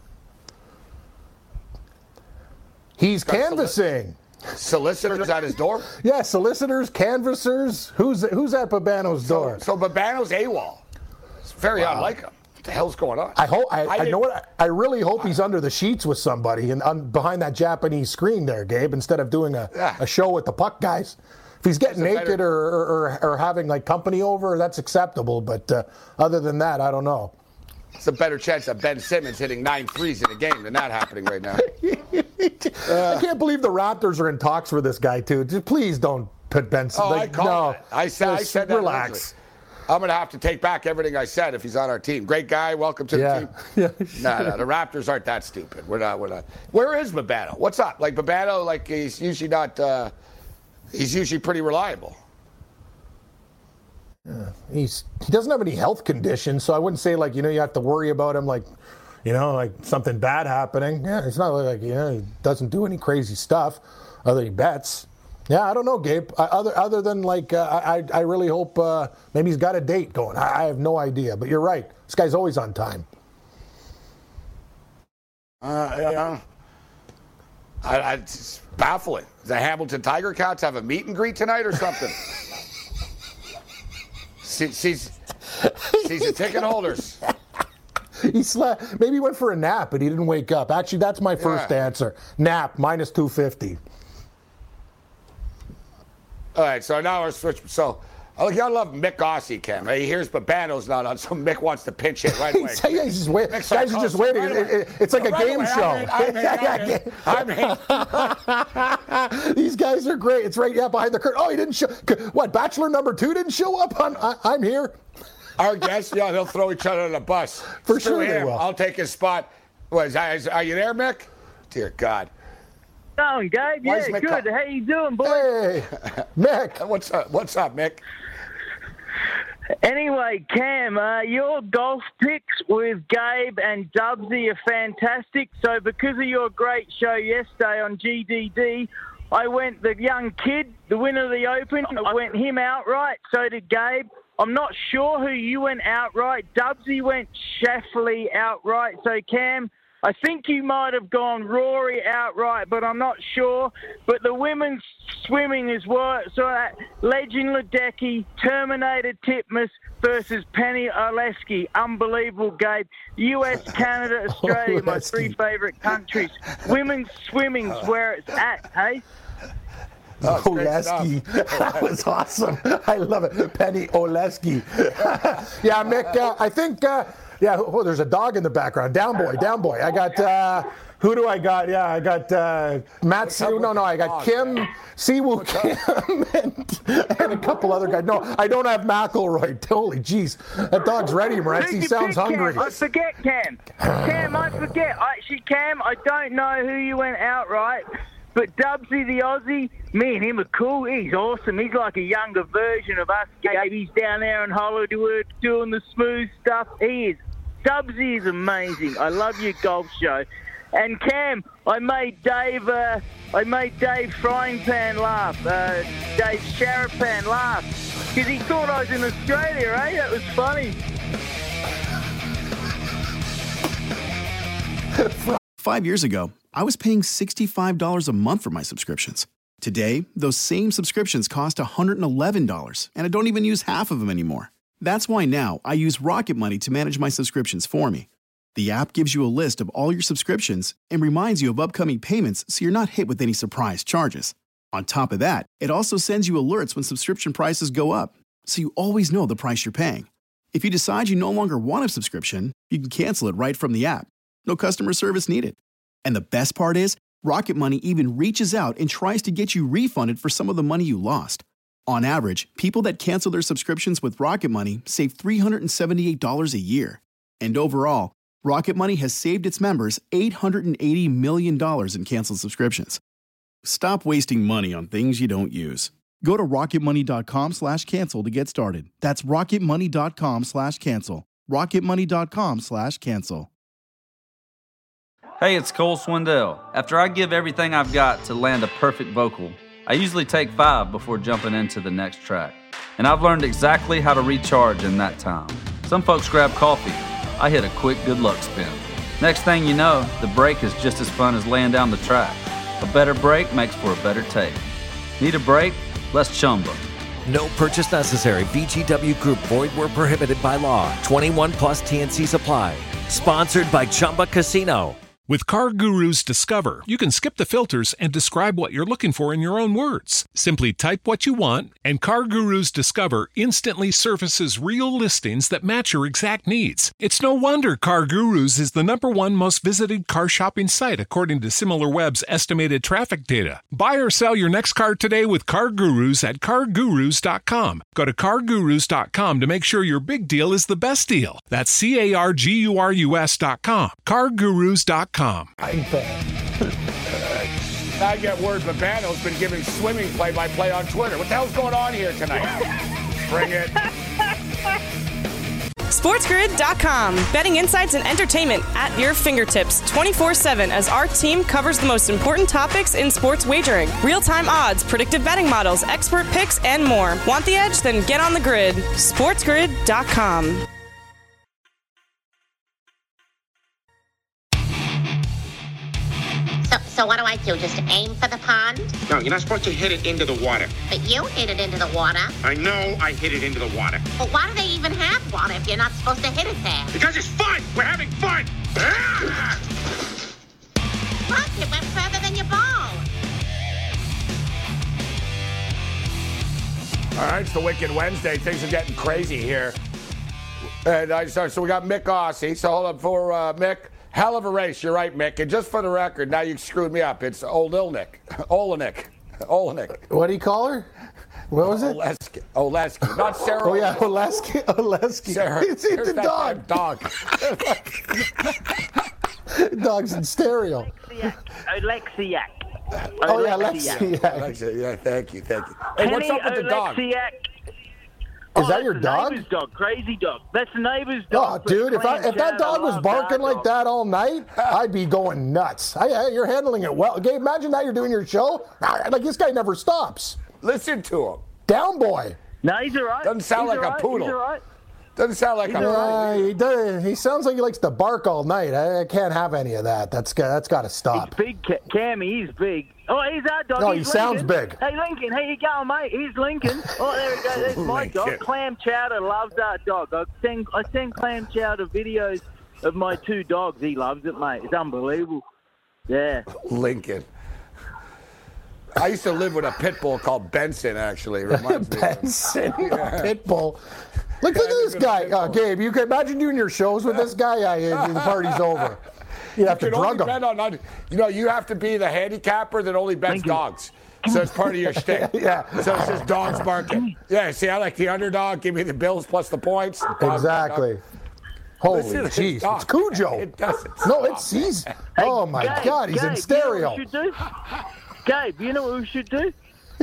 Speaker 11: He's canvassing.
Speaker 7: Solicitors at his door?
Speaker 11: Yeah, solicitors, canvassers. Who's who's at Babano's door?
Speaker 7: So, so Babano's AWOL. It's very
Speaker 11: Wow.
Speaker 7: unlike him. What the hell's going on?
Speaker 11: I hope. I,
Speaker 7: I
Speaker 11: I, know what. I, I really hope he's under the sheets with somebody and on, behind that Japanese screen there, Gabe, instead of doing a,
Speaker 7: Yeah.
Speaker 11: a show with the puck guys. If he's getting
Speaker 7: It's a
Speaker 11: naked
Speaker 7: better-
Speaker 11: or, or, or having like company over, that's acceptable. But uh, other than that, I don't know.
Speaker 7: It's a better chance of Ben Simmons hitting nine threes in a game than that happening right now.
Speaker 11: I can't believe the Raptors are in talks for this guy too. Just please don't put Ben.
Speaker 7: Oh,
Speaker 11: like,
Speaker 7: I called
Speaker 11: no.
Speaker 7: that. I said, I
Speaker 11: Just
Speaker 7: said that.
Speaker 11: relax.
Speaker 7: originally. I'm going to have to take back everything I said if he's on our team. Great guy. Welcome to
Speaker 11: Yeah.
Speaker 7: the team.
Speaker 11: Yeah.
Speaker 7: No, no, the Raptors aren't that stupid. We're not. We're not. Where is Babano? What's up? Like Babano, like he's usually not. Uh, he's usually pretty reliable.
Speaker 11: Yeah. He's he doesn't have any health conditions, so I wouldn't say like you know you have to worry about him like you know like something bad happening. Yeah, it's not like you know he doesn't do any crazy stuff, other than he bets. Yeah, I don't know, Gabe. I, other other than like uh, I I really hope uh, maybe he's got a date going. I, I have no idea, but you're right. This guy's always on time.
Speaker 7: Uh, yeah. I, I, it's baffling. The Hamilton Tiger Cats have a meet and greet tonight or something? See, she's, she's the ticket holders.
Speaker 11: He slept. Maybe he went for a nap, but he didn't wake up. Actually, that's my first
Speaker 7: Yeah.
Speaker 11: answer. Nap minus two fifty.
Speaker 7: All right, so now we're switching. So, oh, you gotta love Mick Ossie, Cam. He hears Babano's not on, so Mick wants to pinch hit right away.
Speaker 11: Yeah, he's just wait,
Speaker 7: Mick's
Speaker 11: guys
Speaker 7: like,
Speaker 11: are just
Speaker 7: "Oh,
Speaker 11: waiting.
Speaker 7: right
Speaker 11: It-
Speaker 7: away.
Speaker 11: it- it's like a
Speaker 7: Right
Speaker 11: game
Speaker 7: away,
Speaker 11: show.
Speaker 7: I'm in, I'm in, I'm in. I'm in.
Speaker 11: These guys are great. It's right yeah, behind the curtain. Oh, he didn't show. What, Bachelor number two didn't show up? I'm, I, I'm here.
Speaker 7: Our guests, yeah, they'll throw each other on the bus.
Speaker 11: For
Speaker 7: Screw
Speaker 11: sure they
Speaker 7: him.
Speaker 11: will.
Speaker 7: I'll take his spot. What, is, is, are you there, Mick? Dear God.
Speaker 16: Oh, Gabe,
Speaker 7: Why
Speaker 16: yeah,
Speaker 7: is Mick
Speaker 16: good.
Speaker 7: co-
Speaker 16: How you doing, boy?
Speaker 11: Hey, Mick.
Speaker 7: What's up? What's up, Mick?
Speaker 16: Anyway, Cam, uh, your golf picks with Gabe and Dubsy are fantastic. So because of your great show yesterday on G D D, I went the young kid, the winner of the Open. I went him outright. So did Gabe. I'm not sure who you went outright. Dubsy went Scheffler outright. So, Cam, I think you might have gone Rory outright, but I'm not sure. But the women's swimming is what so that Legend Ledecky, Terminator Titmus versus Penny Oleski. Unbelievable, Gabe. U S, Canada, Australia, my three favourite countries. Women's swimming's where it's at, hey?
Speaker 7: Oh,
Speaker 11: Oleski. That was awesome. I love it. Penny Oleski. Yeah, Mick, uh, I think, uh, yeah, oh, there's a dog in the background. Down boy, down boy. I got, uh, who do I got? Yeah, I got uh, Matt Siwoo. No, no, I got Kim, Siwoo Kim, and, and a couple other guys. No, I don't have McElroy. Holy jeez. That dog's ready, Moretz. He
Speaker 16: Who'd you
Speaker 11: sounds
Speaker 16: pick,
Speaker 11: hungry.
Speaker 16: Cam? I forget, Cam. Cam, I forget. I, actually, Cam, I don't know who you went outright. But Dubsy, the Aussie, me and him are cool. He's awesome. He's like a younger version of us, Gabe. He's down there in Hollywood doing the smooth stuff. He is. Dubsy is amazing. I love your golf show. And Cam, I made Dave, uh, I made Dave Frying Pan laugh. Uh, Dave Sharapan laugh because he thought I was in Australia, eh? That was funny.
Speaker 17: Five years ago, I was paying sixty-five dollars a month for my subscriptions. Today, those same subscriptions cost one hundred eleven dollars, and I don't even use half of them anymore. That's why now I use Rocket Money to manage my subscriptions for me. The app gives you a list of all your subscriptions and reminds you of upcoming payments so you're not hit with any surprise charges. On top of that, it also sends you alerts when subscription prices go up, so you always know the price you're paying. If you decide you no longer want a subscription, you can cancel it right from the app. No customer service needed. And the best part is, Rocket Money even reaches out and tries to get you refunded for some of the money you lost. On average, people that cancel their subscriptions with Rocket Money save three hundred seventy-eight dollars a year. And overall, Rocket Money has saved its members eight hundred eighty million dollars in canceled subscriptions. Stop wasting money on things you don't use. Go to rocketmoney.com slash cancel to get started. That's rocketmoney.com slash cancel. rocketmoney.com slash cancel.
Speaker 2: Hey, it's Cole Swindell. After I give everything I've got to land a perfect vocal, I usually take five before jumping into the next track. And I've learned exactly how to recharge in that time. Some folks grab coffee. I hit a quick good luck spin. Next thing you know, the break is just as fun as laying down the track. A better break makes for a better take. Need a break? Let's Chumba.
Speaker 3: No purchase necessary. V G W Group. Void where prohibited by law. twenty-one plus T N C Supply. Sponsored by Chumba Casino.
Speaker 12: With Car Gurus Discover, you can skip the filters and describe what you're looking for in your own words. Simply type what you want, and Car Gurus Discover instantly surfaces real listings that match your exact needs. It's no wonder Car Gurus is the number one most visited car shopping site according to SimilarWeb's estimated traffic data. Buy or sell your next car today with Car Gurus at car gurus dot com. Go to car gurus dot com to make sure your big deal is the best deal. That's C A R G U R U S dot com. car gurus dot com.
Speaker 7: I get word Babano's been giving swimming play-by-play on Twitter. What the hell's going on here tonight? Bring it.
Speaker 4: SportsGrid dot com. Betting insights and entertainment at your fingertips twenty-four seven as our team covers the most important topics in sports wagering. Real-time odds, predictive betting models, expert picks, and more. Want the edge? Then get on the grid. SportsGrid dot com.
Speaker 18: So, so what do I do? Just aim for the pond?
Speaker 19: No, you're not supposed to hit it into the water.
Speaker 18: But you hit it into the water.
Speaker 19: I know I hit it into the water.
Speaker 18: Well, why do they even have water if you're not supposed to hit it there?
Speaker 19: Because it's fun! We're having fun!
Speaker 18: Look, it went further than your ball.
Speaker 7: All right, it's the Wicked Wednesday. Things are getting crazy here. And I so, so we got Mick Aussie. So hold up for uh, Mick. Hell of a race, you're right, Mick. And just for the record, now you screwed me up. It's Old Ilnick. Olenek. Olenek.
Speaker 11: What do you call her? What was it?
Speaker 7: Oleski. Oleski. Not Sarah.
Speaker 11: Oh, yeah, Oleski. Oleski.
Speaker 7: Sarah.
Speaker 11: It's, it's a dog.
Speaker 7: Dog.
Speaker 11: Dog's in stereo.
Speaker 16: Alexiak.
Speaker 11: Oh, yeah, Alexiak.
Speaker 7: Alexia, yeah, thank you, thank you. Hey,
Speaker 16: Penny
Speaker 7: what's up with the dog?
Speaker 16: Alexiak.
Speaker 11: Is
Speaker 16: oh,
Speaker 11: that your
Speaker 16: the
Speaker 11: dog?
Speaker 16: Neighbor's dog, crazy dog. That's the neighbor's dog.
Speaker 11: Oh, dude, if, I, if that dog was barking like that all night, I'd be going nuts. I, I, you're handling it well. Okay, imagine that you're doing your show. Like, this guy never stops.
Speaker 7: Listen to him.
Speaker 11: Down boy.
Speaker 16: No, he's all right.
Speaker 7: Doesn't sound
Speaker 16: he's
Speaker 7: like a
Speaker 16: right.
Speaker 7: poodle.
Speaker 16: He's all right.
Speaker 7: Doesn't sound like
Speaker 11: he's
Speaker 7: a
Speaker 11: uh, he, does, he sounds like he likes to bark all night. I, I can't have any of that. That's that's got to stop.
Speaker 16: He's big, Cammy. He's big. Oh, he's our dog.
Speaker 11: No,
Speaker 16: he's
Speaker 11: he sounds
Speaker 16: Lincoln.
Speaker 11: big.
Speaker 16: Hey, Lincoln. How you going, mate? He's Lincoln. Oh, there we go. There's my dog. Clam Chowder loves that dog. I send, I send Clam Chowder videos of my two dogs. He loves it, mate. It's unbelievable. Yeah.
Speaker 7: Lincoln. I used to live with a pit bull called Benson, actually. Reminds me
Speaker 11: Benson, yeah. Pit bull. Look, look at this guy. Uh, Gabe, you can imagine doing your shows with this guy? Yeah, the party's over. You have
Speaker 7: you
Speaker 11: to drug him.
Speaker 7: On, you know, you have to be the handicapper that only bets dogs. So it's part of your shtick.
Speaker 11: Yeah.
Speaker 7: So it's just dogs barking. Yeah, see, I like the underdog. Give me the Bills plus the points. The
Speaker 11: exactly.
Speaker 7: Dog.
Speaker 11: Holy jeez. It's Cujo.
Speaker 7: It doesn't
Speaker 11: no, it's he's.
Speaker 16: Hey,
Speaker 11: oh, my
Speaker 16: Gabe,
Speaker 11: God. He's
Speaker 16: Gabe,
Speaker 11: in stereo.
Speaker 16: You know what we should do? Gabe, you know what we should do?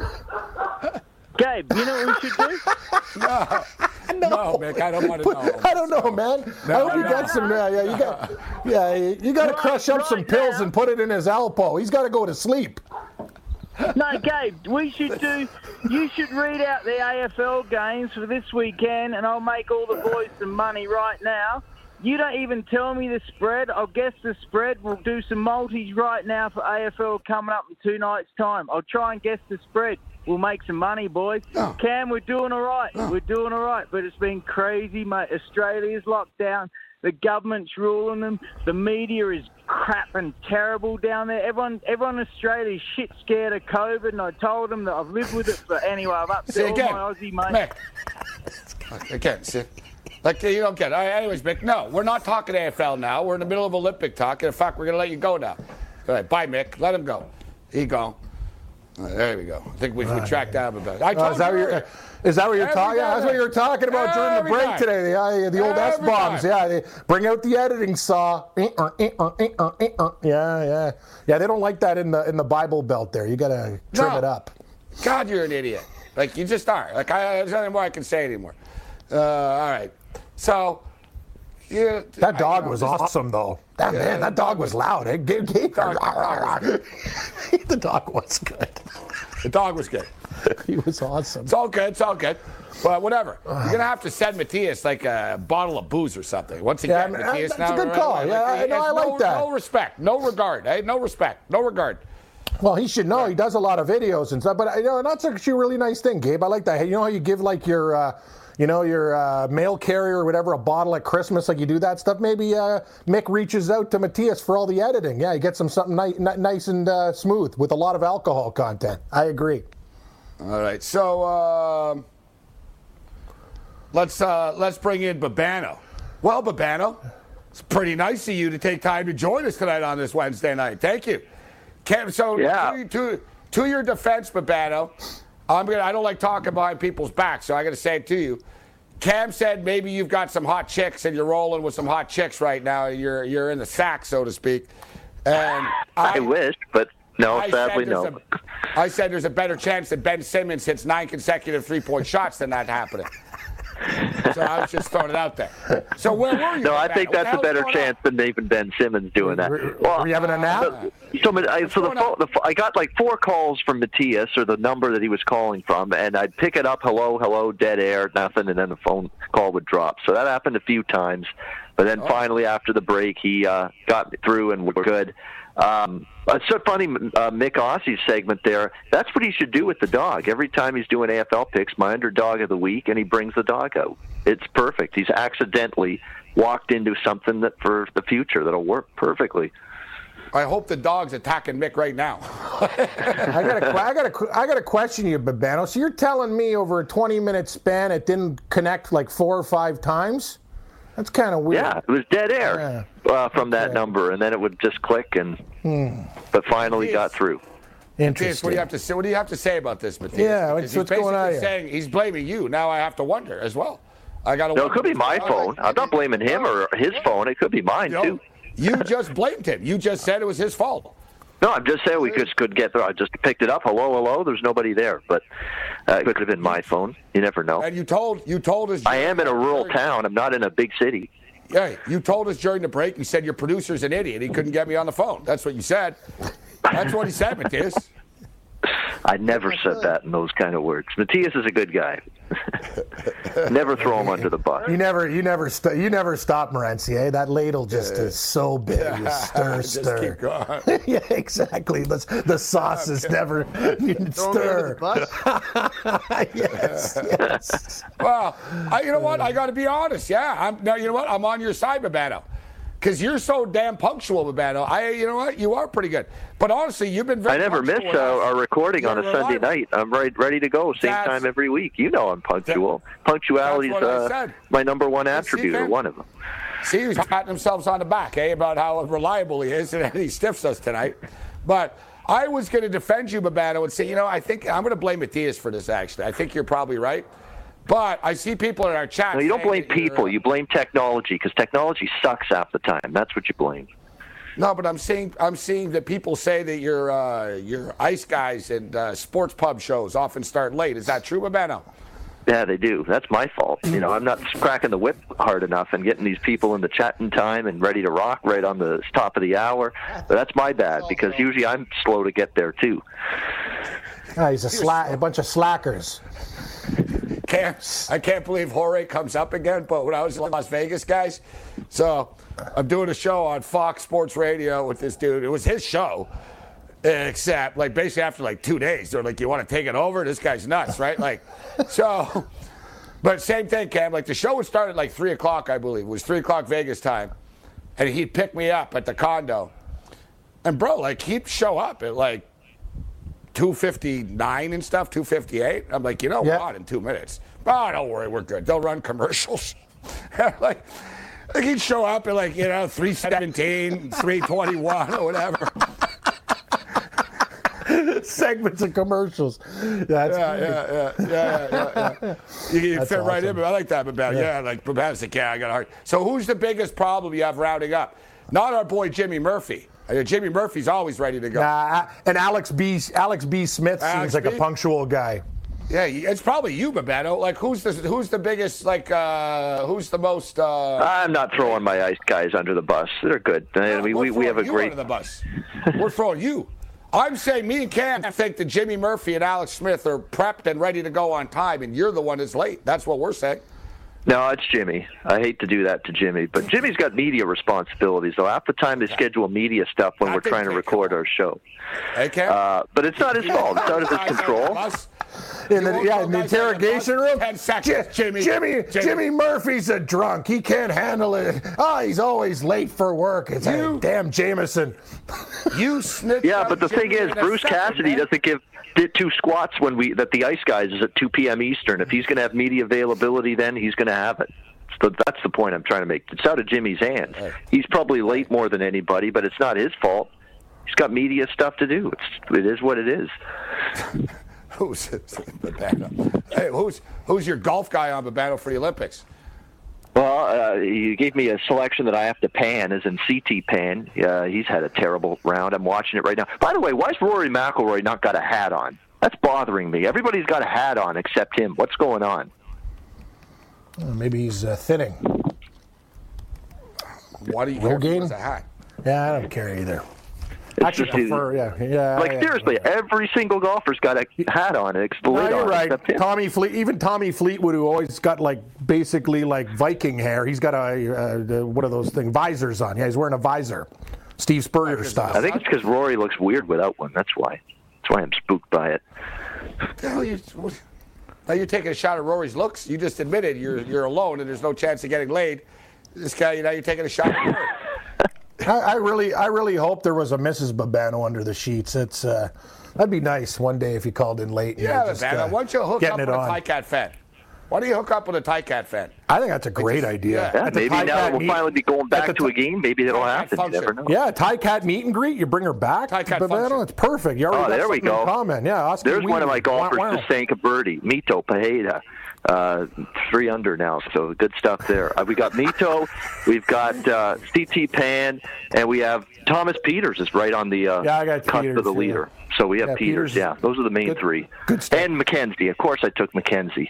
Speaker 16: Gabe, you know what we should do?
Speaker 7: No.
Speaker 11: No,
Speaker 7: no, Mick, I don't want to know.
Speaker 11: I don't know, man.
Speaker 7: No,
Speaker 11: I hope
Speaker 7: no,
Speaker 11: you got
Speaker 7: no.
Speaker 11: some. Yeah, yeah, you got. Yeah, you got to
Speaker 16: Right,
Speaker 11: crush up
Speaker 16: right
Speaker 11: some pills
Speaker 16: now.
Speaker 11: and put it in his Alpo. He's got to go to sleep.
Speaker 16: No, Gabe, we should do. You should read out the A F L games for this weekend, and I'll make all the boys some money right now. You don't even tell me the spread. I'll guess the spread. We'll do some multis right now for A F L coming up in two nights' time. I'll try and guess the spread. We'll make some money, boys.
Speaker 7: Oh.
Speaker 16: Cam, we're doing all right.
Speaker 7: Oh.
Speaker 16: We're doing all right, but it's been crazy, mate. Australia's locked down. The government's ruling them. The media is crap and terrible down there. Everyone, everyone in Australia is shit scared of COVID, and I told them that I've lived with it. But anyway, I've upset all
Speaker 7: again,
Speaker 16: my Aussie mates.
Speaker 7: Mick. Again, see. Like, you don't get it. All right, anyways, Mick, no, we're not talking A F L now. We're in the middle of Olympic talk, and in fact, we're going to let you go now. All right, bye, Mick. Let him go. He go. Uh, there we go. I think we've uh, tracked down a bit. I
Speaker 11: told uh, is, that you, you're, is that what you're talking about? That's what you were talking about during the break time. today. The, uh, the old S-bombs. Yeah, they bring out the editing saw. Yeah, yeah. Yeah, they don't like that in the in the Bible Belt there. You got to trim
Speaker 7: no.
Speaker 11: it up.
Speaker 7: God, you're an idiot. Like, you just are. Like, I, there's nothing more I can say anymore. Uh, all right. So, yeah.
Speaker 11: That dog I, was know, awesome, though. That yeah, man, that dog was loud. Eh? Gave, gave dog, the dog was good.
Speaker 7: The dog was good.
Speaker 11: He was awesome.
Speaker 7: It's all good. It's all good. But whatever. You're going to have to send Matthias like a bottle of booze or something. Once again,
Speaker 11: yeah,
Speaker 7: Matthias
Speaker 11: that's
Speaker 7: now.
Speaker 11: That's a good call.
Speaker 7: Right,
Speaker 11: yeah,
Speaker 7: like,
Speaker 11: I, know, I like
Speaker 7: no,
Speaker 11: that.
Speaker 7: No respect. No regard. Eh? No respect. No regard.
Speaker 11: Well, he should know. He does a lot of videos and stuff. But, you know, that's actually a really nice thing, Gabe. I like that. You know how you give, like, your... Uh, You know, your uh, mail carrier or whatever, a bottle at Christmas, like you do that stuff. Maybe uh, Mick reaches out to Matthias for all the editing. Yeah, he gets him something ni- ni- nice and uh, smooth with a lot of alcohol content. I agree.
Speaker 7: All right, so uh, let's uh, let's bring in Babano. Well, Babano, it's pretty nice of you to take time to join us tonight on this Wednesday night. Thank you. Cam, so
Speaker 20: yeah.
Speaker 7: to, to, to your defense, Babano, I'm gonna. I don't like talking behind people's backs, so I got to say it to you. Cam said maybe you've got some hot chicks and you're rolling with some hot chicks right now. You're you're in the sack, so to speak. And I,
Speaker 20: I wish, but no,
Speaker 7: I
Speaker 20: sadly no.
Speaker 7: A, I said there's a better chance that Ben Simmons hits nine consecutive three-point shots than that happening. So I was just throwing it out there. So where were you?
Speaker 20: No, I think that's a better chance than even Ben Simmons doing that.
Speaker 11: Were, well, were you having a nap?
Speaker 20: So, so, I, so the, phone, the I got like four calls from Matthias, or the number that he was calling from, and I'd pick it up, hello, hello, dead air, nothing, and then the phone call would drop. So that happened a few times. But then oh. finally, after the break, he uh, got through and we're good. Um, it's so funny, uh, Mick Ossie's segment there. That's what he should do with the dog. Every time he's doing A F L picks, my underdog of the week, and he brings the dog out. It's perfect. He's accidentally walked into something that for the future that'll work perfectly.
Speaker 7: I hope the dog's attacking Mick right now.
Speaker 11: I got a, I got a, I got to question you, Babano. So you're telling me over a twenty-minute span it didn't connect like four or five times? That's kind of weird.
Speaker 20: Yeah, it was dead air yeah. uh, from okay. that number, and then it would just click, and
Speaker 11: hmm.
Speaker 20: but finally got through.
Speaker 7: Matthias, what do you have to say? What do you have to say about this, Matthias?
Speaker 11: Yeah, what's, what's going on here?
Speaker 7: Saying he's blaming you. Now I have to wonder as well. I got to.
Speaker 20: No, it could be my phone. I'm not blaming him or his phone. It could be mine
Speaker 7: you know,
Speaker 20: too.
Speaker 7: You just blamed him. You just said it was his fault.
Speaker 20: No, I'm just saying we just could get through. I just picked it up. Hello, hello. There's nobody there, but uh, it could have been my phone. You never know.
Speaker 7: And you told you told us.
Speaker 20: I am in a rural town. I'm not in a big city.
Speaker 7: Yeah, you told us during the break. You said your producer's an idiot. He couldn't get me on the phone. That's what you said. That's what he said, Matthias.
Speaker 20: I never said that in those kind of words. Matthias is a good guy. Never throw him under the bus.
Speaker 11: You never, you never, st- you never stop, Morency. Eh? That ladle just yeah. is so big. Yeah. You stir,
Speaker 7: just
Speaker 11: stir.
Speaker 7: Keep going.
Speaker 11: Yeah, exactly. The, the sauce is never you stir. Yes, yes.
Speaker 7: Well, I, you know what? I got to be honest. Yeah, I'm. Now you know what? I'm on your side, Babano. Because you're so damn punctual, Babano. I, you know what? You are pretty good. But honestly, you've been very
Speaker 20: I never miss uh, our recording you're on a reliable. Sunday night. I'm right, ready to go. Same that's, time every week. You know I'm punctual. Punctuality is uh, my number one attribute, or one of them.
Speaker 7: See, he's patting himself on the back, eh, about how reliable he is, and he stiffs us tonight. But I was going to defend you, Babano, and say, you know, I think I'm going to blame Matthias for this, actually. I think you're probably right. But I see people in our chat.
Speaker 20: No, you don't blame people. Uh, you blame technology, because technology sucks half the time. That's what you blame.
Speaker 7: No, but I'm seeing I'm seeing that people say that your uh, your ice guys and uh, sports pub shows often start late. Is that true, Babano?
Speaker 20: Yeah, they do. That's my fault. You know, I'm not cracking the whip hard enough and getting these people in the chat in time and ready to rock right on the top of the hour. But that's my bad, because usually I'm slow to get there too.
Speaker 11: Oh, he's a slack, a bunch of slackers.
Speaker 7: Can't, I can't believe Jorge comes up again, but when I was in Las Vegas, guys, so I'm doing a show on Fox Sports Radio with this dude. It was his show, except, like, basically after, like, two days, they're like, you want to take it over? This guy's nuts, right? Like, so, but same thing, Cam. Like, the show would start at, like, three o'clock, I believe. It was three o'clock Vegas time, and he'd pick me up at the condo. And, bro, like, he'd show up at, like, two fifty-nine and stuff, two fifty-eight. I'm like, you know
Speaker 11: yep.
Speaker 7: what, in two minutes. Oh, don't worry, we're good. They'll run commercials. like, like, he'd show up at, like, you know, three seventeen, three twenty-one or whatever.
Speaker 11: segments of commercials. That's
Speaker 7: yeah, yeah, yeah, yeah, yeah, yeah. You, you fit right in. But I like that, Babano. Yeah, yeah like Babano's like, yeah, I got a heart. So who's the biggest problem you have rounding up? Not our boy Jimmy Murphy. Uh, Jimmy Murphy's always ready to go.
Speaker 11: Nah, and Alex B. Alex B. Smith
Speaker 7: Alex
Speaker 11: seems like
Speaker 7: B?
Speaker 11: a punctual guy.
Speaker 7: Yeah, it's probably you, Babano. Like, who's the who's the biggest? Like, uh, who's the most? Uh,
Speaker 20: I'm not throwing my ice guys under the bus. They're good. I mean, we we have a
Speaker 7: you
Speaker 20: great.
Speaker 7: Under the bus. We're throwing you. I'm saying me and Cam think that Jimmy Murphy and Alex Smith are prepped and ready to go on time, and you're the one that's late. That's what we're saying.
Speaker 20: No, it's Jimmy. I hate to do that to Jimmy, but Jimmy's got media responsibilities. So half the time they schedule media stuff when we're trying to record our show.
Speaker 7: Hey, Cam?
Speaker 20: Uh, but it's not his fault. It's out of his control.
Speaker 11: In the, yeah, in the interrogation room,
Speaker 7: Ten seconds, Jimmy.
Speaker 11: Jimmy,
Speaker 7: Jimmy.
Speaker 11: Jimmy Murphy's a drunk. He can't handle it. Oh, he's always late for work. It's
Speaker 7: You-
Speaker 11: like, damn Jameson.
Speaker 7: You snitched.
Speaker 20: Yeah,
Speaker 7: on
Speaker 20: but the thing
Speaker 7: Jimmy
Speaker 20: is,
Speaker 7: in a
Speaker 20: Bruce
Speaker 7: second,
Speaker 20: Cassidy
Speaker 7: man.
Speaker 20: doesn't give did two squats when we that the Ice Guys is at two p.m. Eastern. If he's going to have media availability, then he's going to have it. So that's the point I'm trying to make. It's out of Jimmy's hands. He's probably late more than anybody, but it's not his fault. He's got media stuff to do. It's it is what it is.
Speaker 7: Who's Babano? Hey, who's who's your golf guy on Babano for the Olympics?
Speaker 20: Well, uh, you gave me a selection that I have to pan, as in C T Pan. Uh, he's had a terrible round. I'm watching it right now. By the way, why has Rory McIlroy not got a hat on? That's bothering me. Everybody's got a hat on except him. What's going on?
Speaker 11: Uh, maybe he's uh, thinning.
Speaker 7: Why do you care if he wears a hat?
Speaker 11: Yeah, I don't care either.
Speaker 20: It's
Speaker 11: Actually,
Speaker 20: just-
Speaker 11: prefer, yeah, yeah.
Speaker 20: Like,
Speaker 11: yeah.
Speaker 20: seriously, every single golfer's got a hat on, ex- the
Speaker 11: No,
Speaker 20: lid
Speaker 11: you're
Speaker 20: on,
Speaker 11: right.
Speaker 20: except him.
Speaker 11: Tommy Fleet, even Tommy Fleetwood, who always got like basically like Viking hair. He's got a uh, what are those things? Visors on. Yeah, he's wearing a visor, Steve Spurrier style.
Speaker 20: I think it's because Rory looks weird without one. That's why. That's why I'm spooked by it.
Speaker 7: The hell you, now you're taking a shot at Rory's looks. You just admitted you're you're alone and there's no chance of getting laid. This guy, you know, you're taking a shot at Rory.
Speaker 11: I, I really, I really hope there was a Missus Babano under the sheets. It's uh, that'd be nice one day if you called in late. And
Speaker 7: Yeah,
Speaker 11: you're just,
Speaker 7: Babano.
Speaker 11: uh,
Speaker 7: Why don't you hook up
Speaker 11: getting
Speaker 7: with
Speaker 11: it
Speaker 7: a
Speaker 11: on.
Speaker 7: Tycat fan? Why don't you hook up with a Tycat fan?
Speaker 11: I think that's a great idea.
Speaker 20: Yeah,
Speaker 11: At the
Speaker 20: maybe
Speaker 11: Tycat
Speaker 20: now we'll
Speaker 11: meet-
Speaker 20: finally be going
Speaker 11: at
Speaker 20: back
Speaker 11: the
Speaker 20: to a
Speaker 11: Ty-
Speaker 20: game. Maybe it'll happen. You never know.
Speaker 11: Yeah, Tycat meet and greet. You bring her back.
Speaker 7: Tycat
Speaker 11: Babano,
Speaker 7: function.
Speaker 11: it's perfect. You already
Speaker 20: Oh,
Speaker 11: got
Speaker 20: there we
Speaker 11: something in
Speaker 20: go.
Speaker 11: common. Yeah, Oscar
Speaker 20: There's one of my
Speaker 11: Wheaton.
Speaker 20: golfers
Speaker 11: Wow, wow.
Speaker 20: to Sanka Birdie, Mito Pajeda. Uh, three under now, so good stuff there. Uh, we got Mito, we've got uh, C T Pan, and we have Thomas Peters is right on the uh,
Speaker 11: Yeah, I got
Speaker 20: cusp
Speaker 11: Peters,
Speaker 20: of the
Speaker 11: yeah.
Speaker 20: leader. So we have
Speaker 11: Yeah,
Speaker 20: Peters,
Speaker 11: Peters-
Speaker 20: yeah. Those are the main
Speaker 11: good-
Speaker 20: three.
Speaker 11: good stuff.
Speaker 20: And McKenzie. Of course I took McKenzie.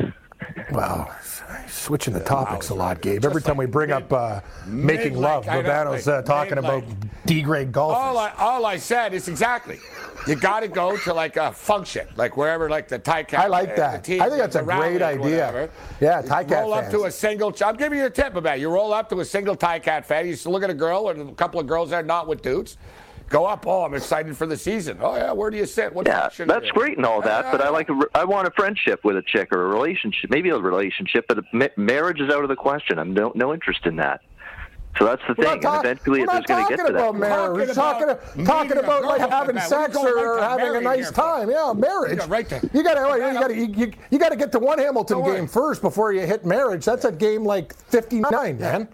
Speaker 11: Wow, switching the topics a lot, Gabe. Every time we bring up uh, making
Speaker 7: mid-length,
Speaker 11: love,
Speaker 7: I know,
Speaker 11: Babano's uh,
Speaker 7: like,
Speaker 11: talking about
Speaker 7: mid-length.
Speaker 11: D-grade golfers.
Speaker 7: All I, all I said is exactly. You got to go to like a function, like wherever, like the Tycat.
Speaker 11: I like
Speaker 7: uh,
Speaker 11: that.
Speaker 7: the team
Speaker 11: I think that's a
Speaker 7: the rally
Speaker 11: great
Speaker 7: or
Speaker 11: idea.
Speaker 7: whatever.
Speaker 11: Yeah,
Speaker 7: You
Speaker 11: Tycat
Speaker 7: roll up
Speaker 11: fans.
Speaker 7: to a single. I'm giving you a tip about it. You roll up to a single Tycat fan. You just look at a girl and a couple of girls there, not with dudes. Go up. Oh, I'm excited for the season. Oh yeah, where do you sit? What
Speaker 20: Yeah,
Speaker 7: function
Speaker 20: that's
Speaker 7: are you in?
Speaker 20: great and all that, but I like a, I want a friendship with a chick or a relationship, maybe a relationship, but a, ma- marriage is out of the question. I'm no no interest in that. So that's the
Speaker 11: We're
Speaker 20: thing,
Speaker 11: not talk-
Speaker 20: and eventually
Speaker 11: we're
Speaker 20: there's
Speaker 11: not
Speaker 20: going to
Speaker 11: talking
Speaker 20: get to
Speaker 11: about
Speaker 20: that.
Speaker 11: marriage. We're talking,
Speaker 7: about
Speaker 11: talking
Speaker 7: meeting a
Speaker 11: about like
Speaker 7: girl,
Speaker 11: having
Speaker 7: man.
Speaker 11: sex
Speaker 7: We're going
Speaker 11: or
Speaker 7: right to
Speaker 11: having a
Speaker 7: married
Speaker 11: nice
Speaker 7: here,
Speaker 11: time. Yeah, marriage.
Speaker 7: Yeah, right there.
Speaker 11: You got to you got to you, you, you got to get to one Hamilton
Speaker 7: Don't worry.
Speaker 11: game first before you hit marriage. That's at game like fifty-nine, man.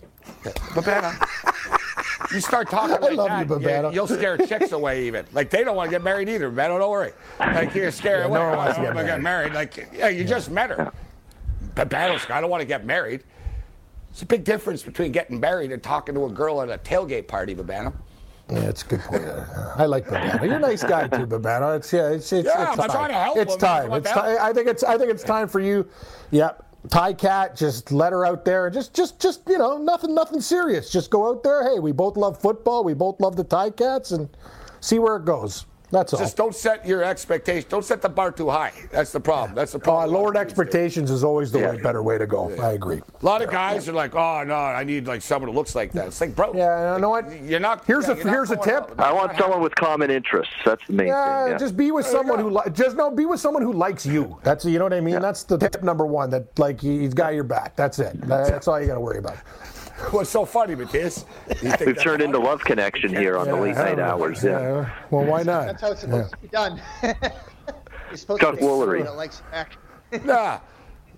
Speaker 7: Babano, you start talking like
Speaker 11: love
Speaker 7: that,
Speaker 11: you, Babano.
Speaker 7: you'll scare chicks away even. Like, they don't want to get married either, Babano, don't worry. Like, you're scared
Speaker 11: Yeah,
Speaker 7: away.
Speaker 11: no one
Speaker 7: Oh,
Speaker 11: wants
Speaker 7: I
Speaker 11: to
Speaker 7: don't
Speaker 11: get
Speaker 7: wanna
Speaker 11: married.
Speaker 7: Like, yeah, you just met her. Babano's, I don't want to get married. It's a big difference between getting married and talking to a girl at a tailgate party, Babano.
Speaker 11: Yeah, it's a good point. I like Babano. You're a nice guy too, Babano. It's yeah, it's it's,
Speaker 7: Yeah,
Speaker 11: it's
Speaker 7: I'm
Speaker 11: time.
Speaker 7: trying to help
Speaker 11: It's
Speaker 7: him.
Speaker 11: time.
Speaker 7: What
Speaker 11: It's
Speaker 7: the
Speaker 11: time.
Speaker 7: hell?
Speaker 11: I think it's I think it's time for you. Yep. Tycat, just let her out there. Just just just you know, nothing nothing serious. Just go out there. Hey, we both love football. We both love the Ticats, and see where it goes. That's all.
Speaker 7: Just don't set your expectations. Don't set the bar too high. That's the problem. That's the
Speaker 11: Uh,
Speaker 7: problem.
Speaker 11: lowered expectations is always the
Speaker 7: Yeah.
Speaker 11: way, better way to go. I agree.
Speaker 7: A lot of guys are like, oh, no, I need like someone who looks like that. It's like, bro.
Speaker 11: Yeah, you know what?
Speaker 7: You're not.
Speaker 11: Here's
Speaker 7: yeah,
Speaker 11: a
Speaker 7: you're not
Speaker 11: here's a
Speaker 7: going
Speaker 11: tip.
Speaker 7: out.
Speaker 20: I want someone with common interests. That's the main
Speaker 11: Yeah,
Speaker 20: thing. Yeah.
Speaker 11: just be with someone who li- just no, be with someone who likes you. That's you know what I mean. That's the tip number one. That like he's got your back. That's it. That's all you got to worry about.
Speaker 7: What's so funny, Matthias?
Speaker 20: We've turned into Love Connection here on the late night hours. Yeah.
Speaker 11: Well, why not?
Speaker 21: That's how it's supposed
Speaker 11: Yeah.
Speaker 21: to be done. You're supposed
Speaker 20: Chuck
Speaker 21: to be
Speaker 20: Woolery.
Speaker 21: someone that likes you back.
Speaker 7: Nah.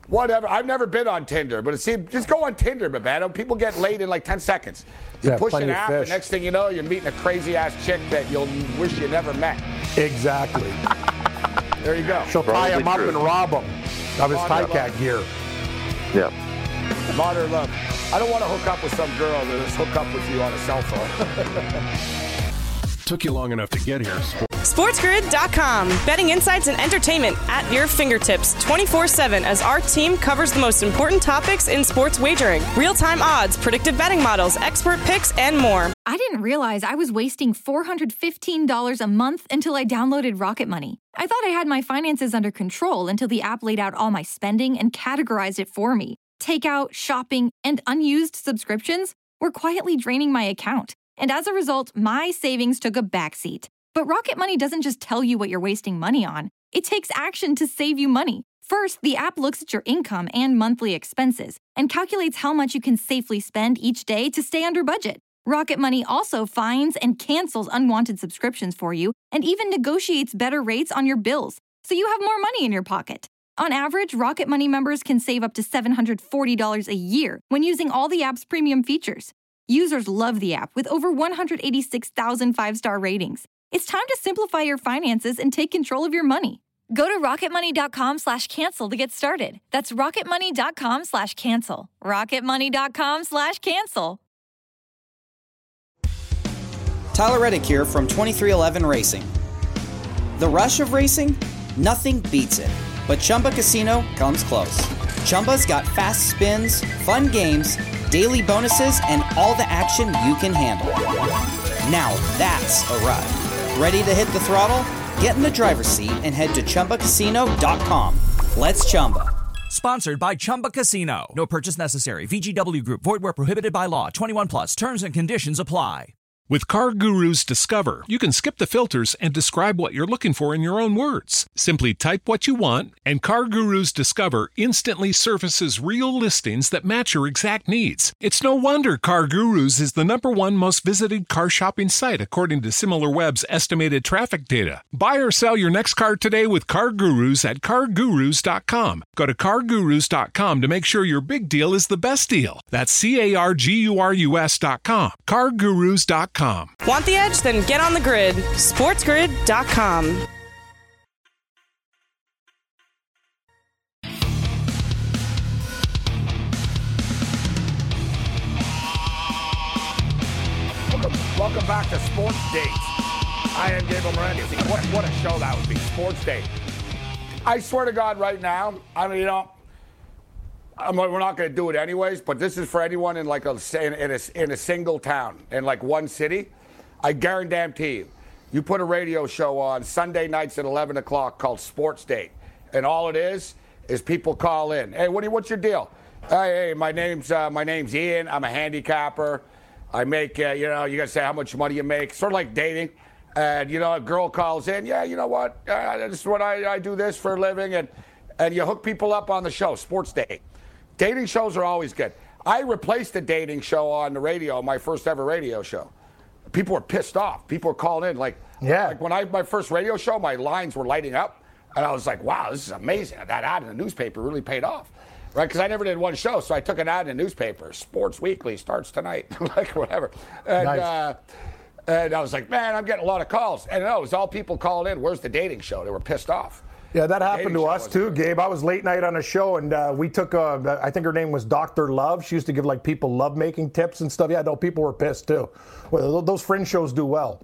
Speaker 7: Whatever. I've never been on Tinder, but it seems just go on Tinder, man. People get laid in like ten seconds. You
Speaker 11: Yeah,
Speaker 7: push
Speaker 11: plenty
Speaker 7: an
Speaker 11: of
Speaker 7: app,
Speaker 11: fish.
Speaker 7: the next thing you know, you're meeting a crazy ass chick that you'll wish you never met.
Speaker 11: Exactly.
Speaker 7: There you go.
Speaker 11: She'll tie him up and rob him of his
Speaker 7: Modern
Speaker 11: Tycat
Speaker 7: love.
Speaker 11: gear.
Speaker 20: Yep.
Speaker 7: Modern love. I don't want to hook up with some girl that just hook up with you on a cell phone.
Speaker 13: Took you long enough to get here.
Speaker 4: SportsGrid dot com. Betting insights and entertainment at your fingertips twenty-four seven as our team covers the most important topics in sports wagering. Real-time odds, predictive betting models, expert picks, and more.
Speaker 1: I didn't realize I was wasting four hundred fifteen dollars a month until I downloaded Rocket Money. I thought I had my finances under control until the app laid out all my spending and categorized it for me. Takeout, shopping, and unused subscriptions were quietly draining my account. And as a result, my savings took a backseat. But Rocket Money doesn't just tell you what you're wasting money on. It takes action to save you money. First, the app looks at your income and monthly expenses and calculates how much you can safely spend each day to stay under budget. Rocket Money also finds and cancels unwanted subscriptions for you and even negotiates better rates on your bills, so you have more money in your pocket. On average, Rocket Money members can save up to seven hundred forty dollars a year when using all the app's premium features. Users love the app with over one hundred eighty-six thousand five-star ratings. It's time to simplify your finances and take control of your money. Go to rocketmoney.com slash cancel to get started. That's rocketmoney.com slash cancel. rocketmoney.com slash cancel.
Speaker 21: Tyler Reddick here from twenty-three eleven Racing. The rush of racing? Nothing beats it. But Chumba Casino comes close. Chumba's got fast spins, fun games, daily bonuses, and all the action you can handle. Now that's a ride. Ready to hit the throttle? Get in the driver's seat and head to Chumba Casino dot com. Let's Chumba.
Speaker 22: Sponsored by Chumba Casino. No purchase necessary. V G W Group. Void where prohibited by law. twenty-one plus. Terms and conditions apply.
Speaker 12: With CarGurus Discover, you can skip the filters and describe what you're looking for in your own words. Simply type what you want, and CarGurus Discover instantly surfaces real listings that match your exact needs. It's no wonder CarGurus is the number one most visited car shopping site according to SimilarWeb's estimated traffic data. Buy or sell your next car today with CarGurus at car gurus dot com. Go to car gurus dot com to make sure your big deal is the best deal. That's C A R G U R U S dot com. car gurus dot com.
Speaker 4: Want the edge? Then get on the grid. SportsGrid dot com.
Speaker 7: Welcome, welcome back to Sports Date. I am Gabriel Morency. What, what a show that would be, Sports Date. I swear to God right now, I mean, you know, I'm, we're not going to do it anyways, but this is for anyone in like a in, in a in a single town in like one city. I guarantee you, you put a radio show on Sunday nights at eleven o'clock called Sports Date, and all it is is people call in. Hey, what do you, what's your deal? Hey, hey, my name's uh, my name's Ian. I'm a handicapper. I make uh, you know you got to say how much money you make, sort of like dating. And you know a girl calls in. Yeah, you know what? Uh, this is what I, I do this for a living, and and you hook people up on the show, Sports Date. Dating shows are always good. I replaced the dating show on the radio, my first ever radio show. People were pissed off. People were calling in. Like, yeah. like when I my first radio show, my lines were lighting up. And I was like, wow, this is amazing. That ad in the newspaper really paid off. Right? Because I never did one show. So I took an ad in the newspaper. Sports Weekly starts tonight. like, whatever. And, nice. uh, and I was like, man, I'm getting a lot of calls. And no, it was all people calling in. Where's the dating show? They were pissed off.
Speaker 11: Yeah, that happened to us too, Gabe. I was late night on a show, and uh, we took, uh, I think her name was Doctor Love. She used to give like people love-making tips and stuff. Yeah, no, people were pissed too. Well, those fringe shows do well.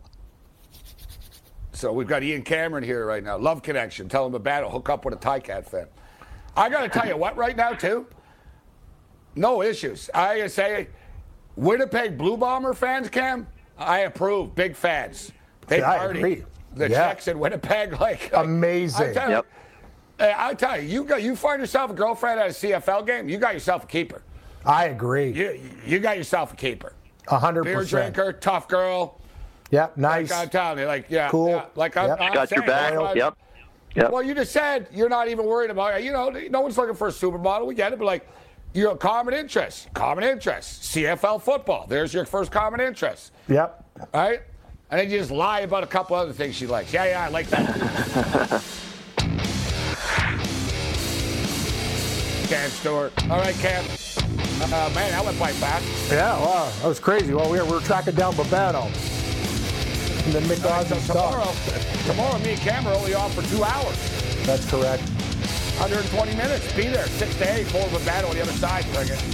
Speaker 7: So we've got Ian Cameron here right now. Love Connection. Tell him about it. Hook up with a Tycat fan. I got to tell you what right now, too. No issues. I gotta say, Winnipeg Blue Bomber fans, Cam, I approve. Big fans. They
Speaker 11: yeah,
Speaker 7: party.
Speaker 11: I agree.
Speaker 7: The
Speaker 11: yeah.
Speaker 7: Czechs in Winnipeg, like, like
Speaker 11: amazing.
Speaker 7: I tell, yep. you, I tell you, you got you find yourself a girlfriend at a C F L game, you got yourself a keeper.
Speaker 11: I agree.
Speaker 7: You you got yourself a keeper.
Speaker 11: A hundred
Speaker 7: Beer
Speaker 11: percent.
Speaker 7: drinker, tough girl.
Speaker 11: Yep, nice.
Speaker 7: Like I'm telling you, like yeah,
Speaker 11: cool.
Speaker 7: Yeah, like
Speaker 11: yep.
Speaker 7: I'm, I'm
Speaker 20: got
Speaker 7: saying,
Speaker 20: your back.
Speaker 7: Like,
Speaker 20: yep. Yep.
Speaker 7: Well, you just said you're not even worried about it. You know, no one's looking for a supermodel. We get it, but like, you're a common interest. Common interest. C F L football. There's your first common interest.
Speaker 11: Yep.
Speaker 7: All right? And then you just lie about a couple other things she likes. Yeah, yeah, I like that. Cam Stewart. All right, Cam. Uh, man, that went by fast.
Speaker 11: Yeah, wow, that was crazy. Well, we were, we were tracking down Babano. And then Mick
Speaker 7: Right, so tomorrow, tomorrow, me and Cam are only on for two hours.
Speaker 11: That's correct.
Speaker 7: one hundred twenty minutes. Be there. Six to eight. Four of a battle on the other side. Bring it.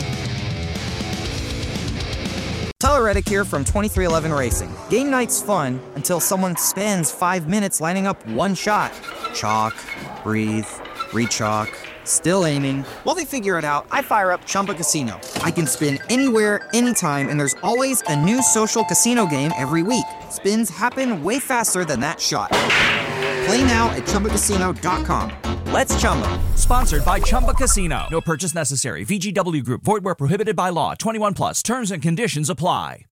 Speaker 21: Tyler Reddick here from twenty-three eleven Racing. Game night's fun until someone spends five minutes lining up one shot. Chalk, breathe, re-chalk, still aiming. While they figure it out, I fire up Chumba Casino. I can spin anywhere, anytime, and there's always a new social casino game every week. Spins happen way faster than that shot. Play now at Chumba Casino dot com. Let's Chumba.
Speaker 22: Sponsored by Chumba Casino. No purchase necessary. V G W Group. Void where prohibited by law. twenty-one plus. Terms and conditions apply.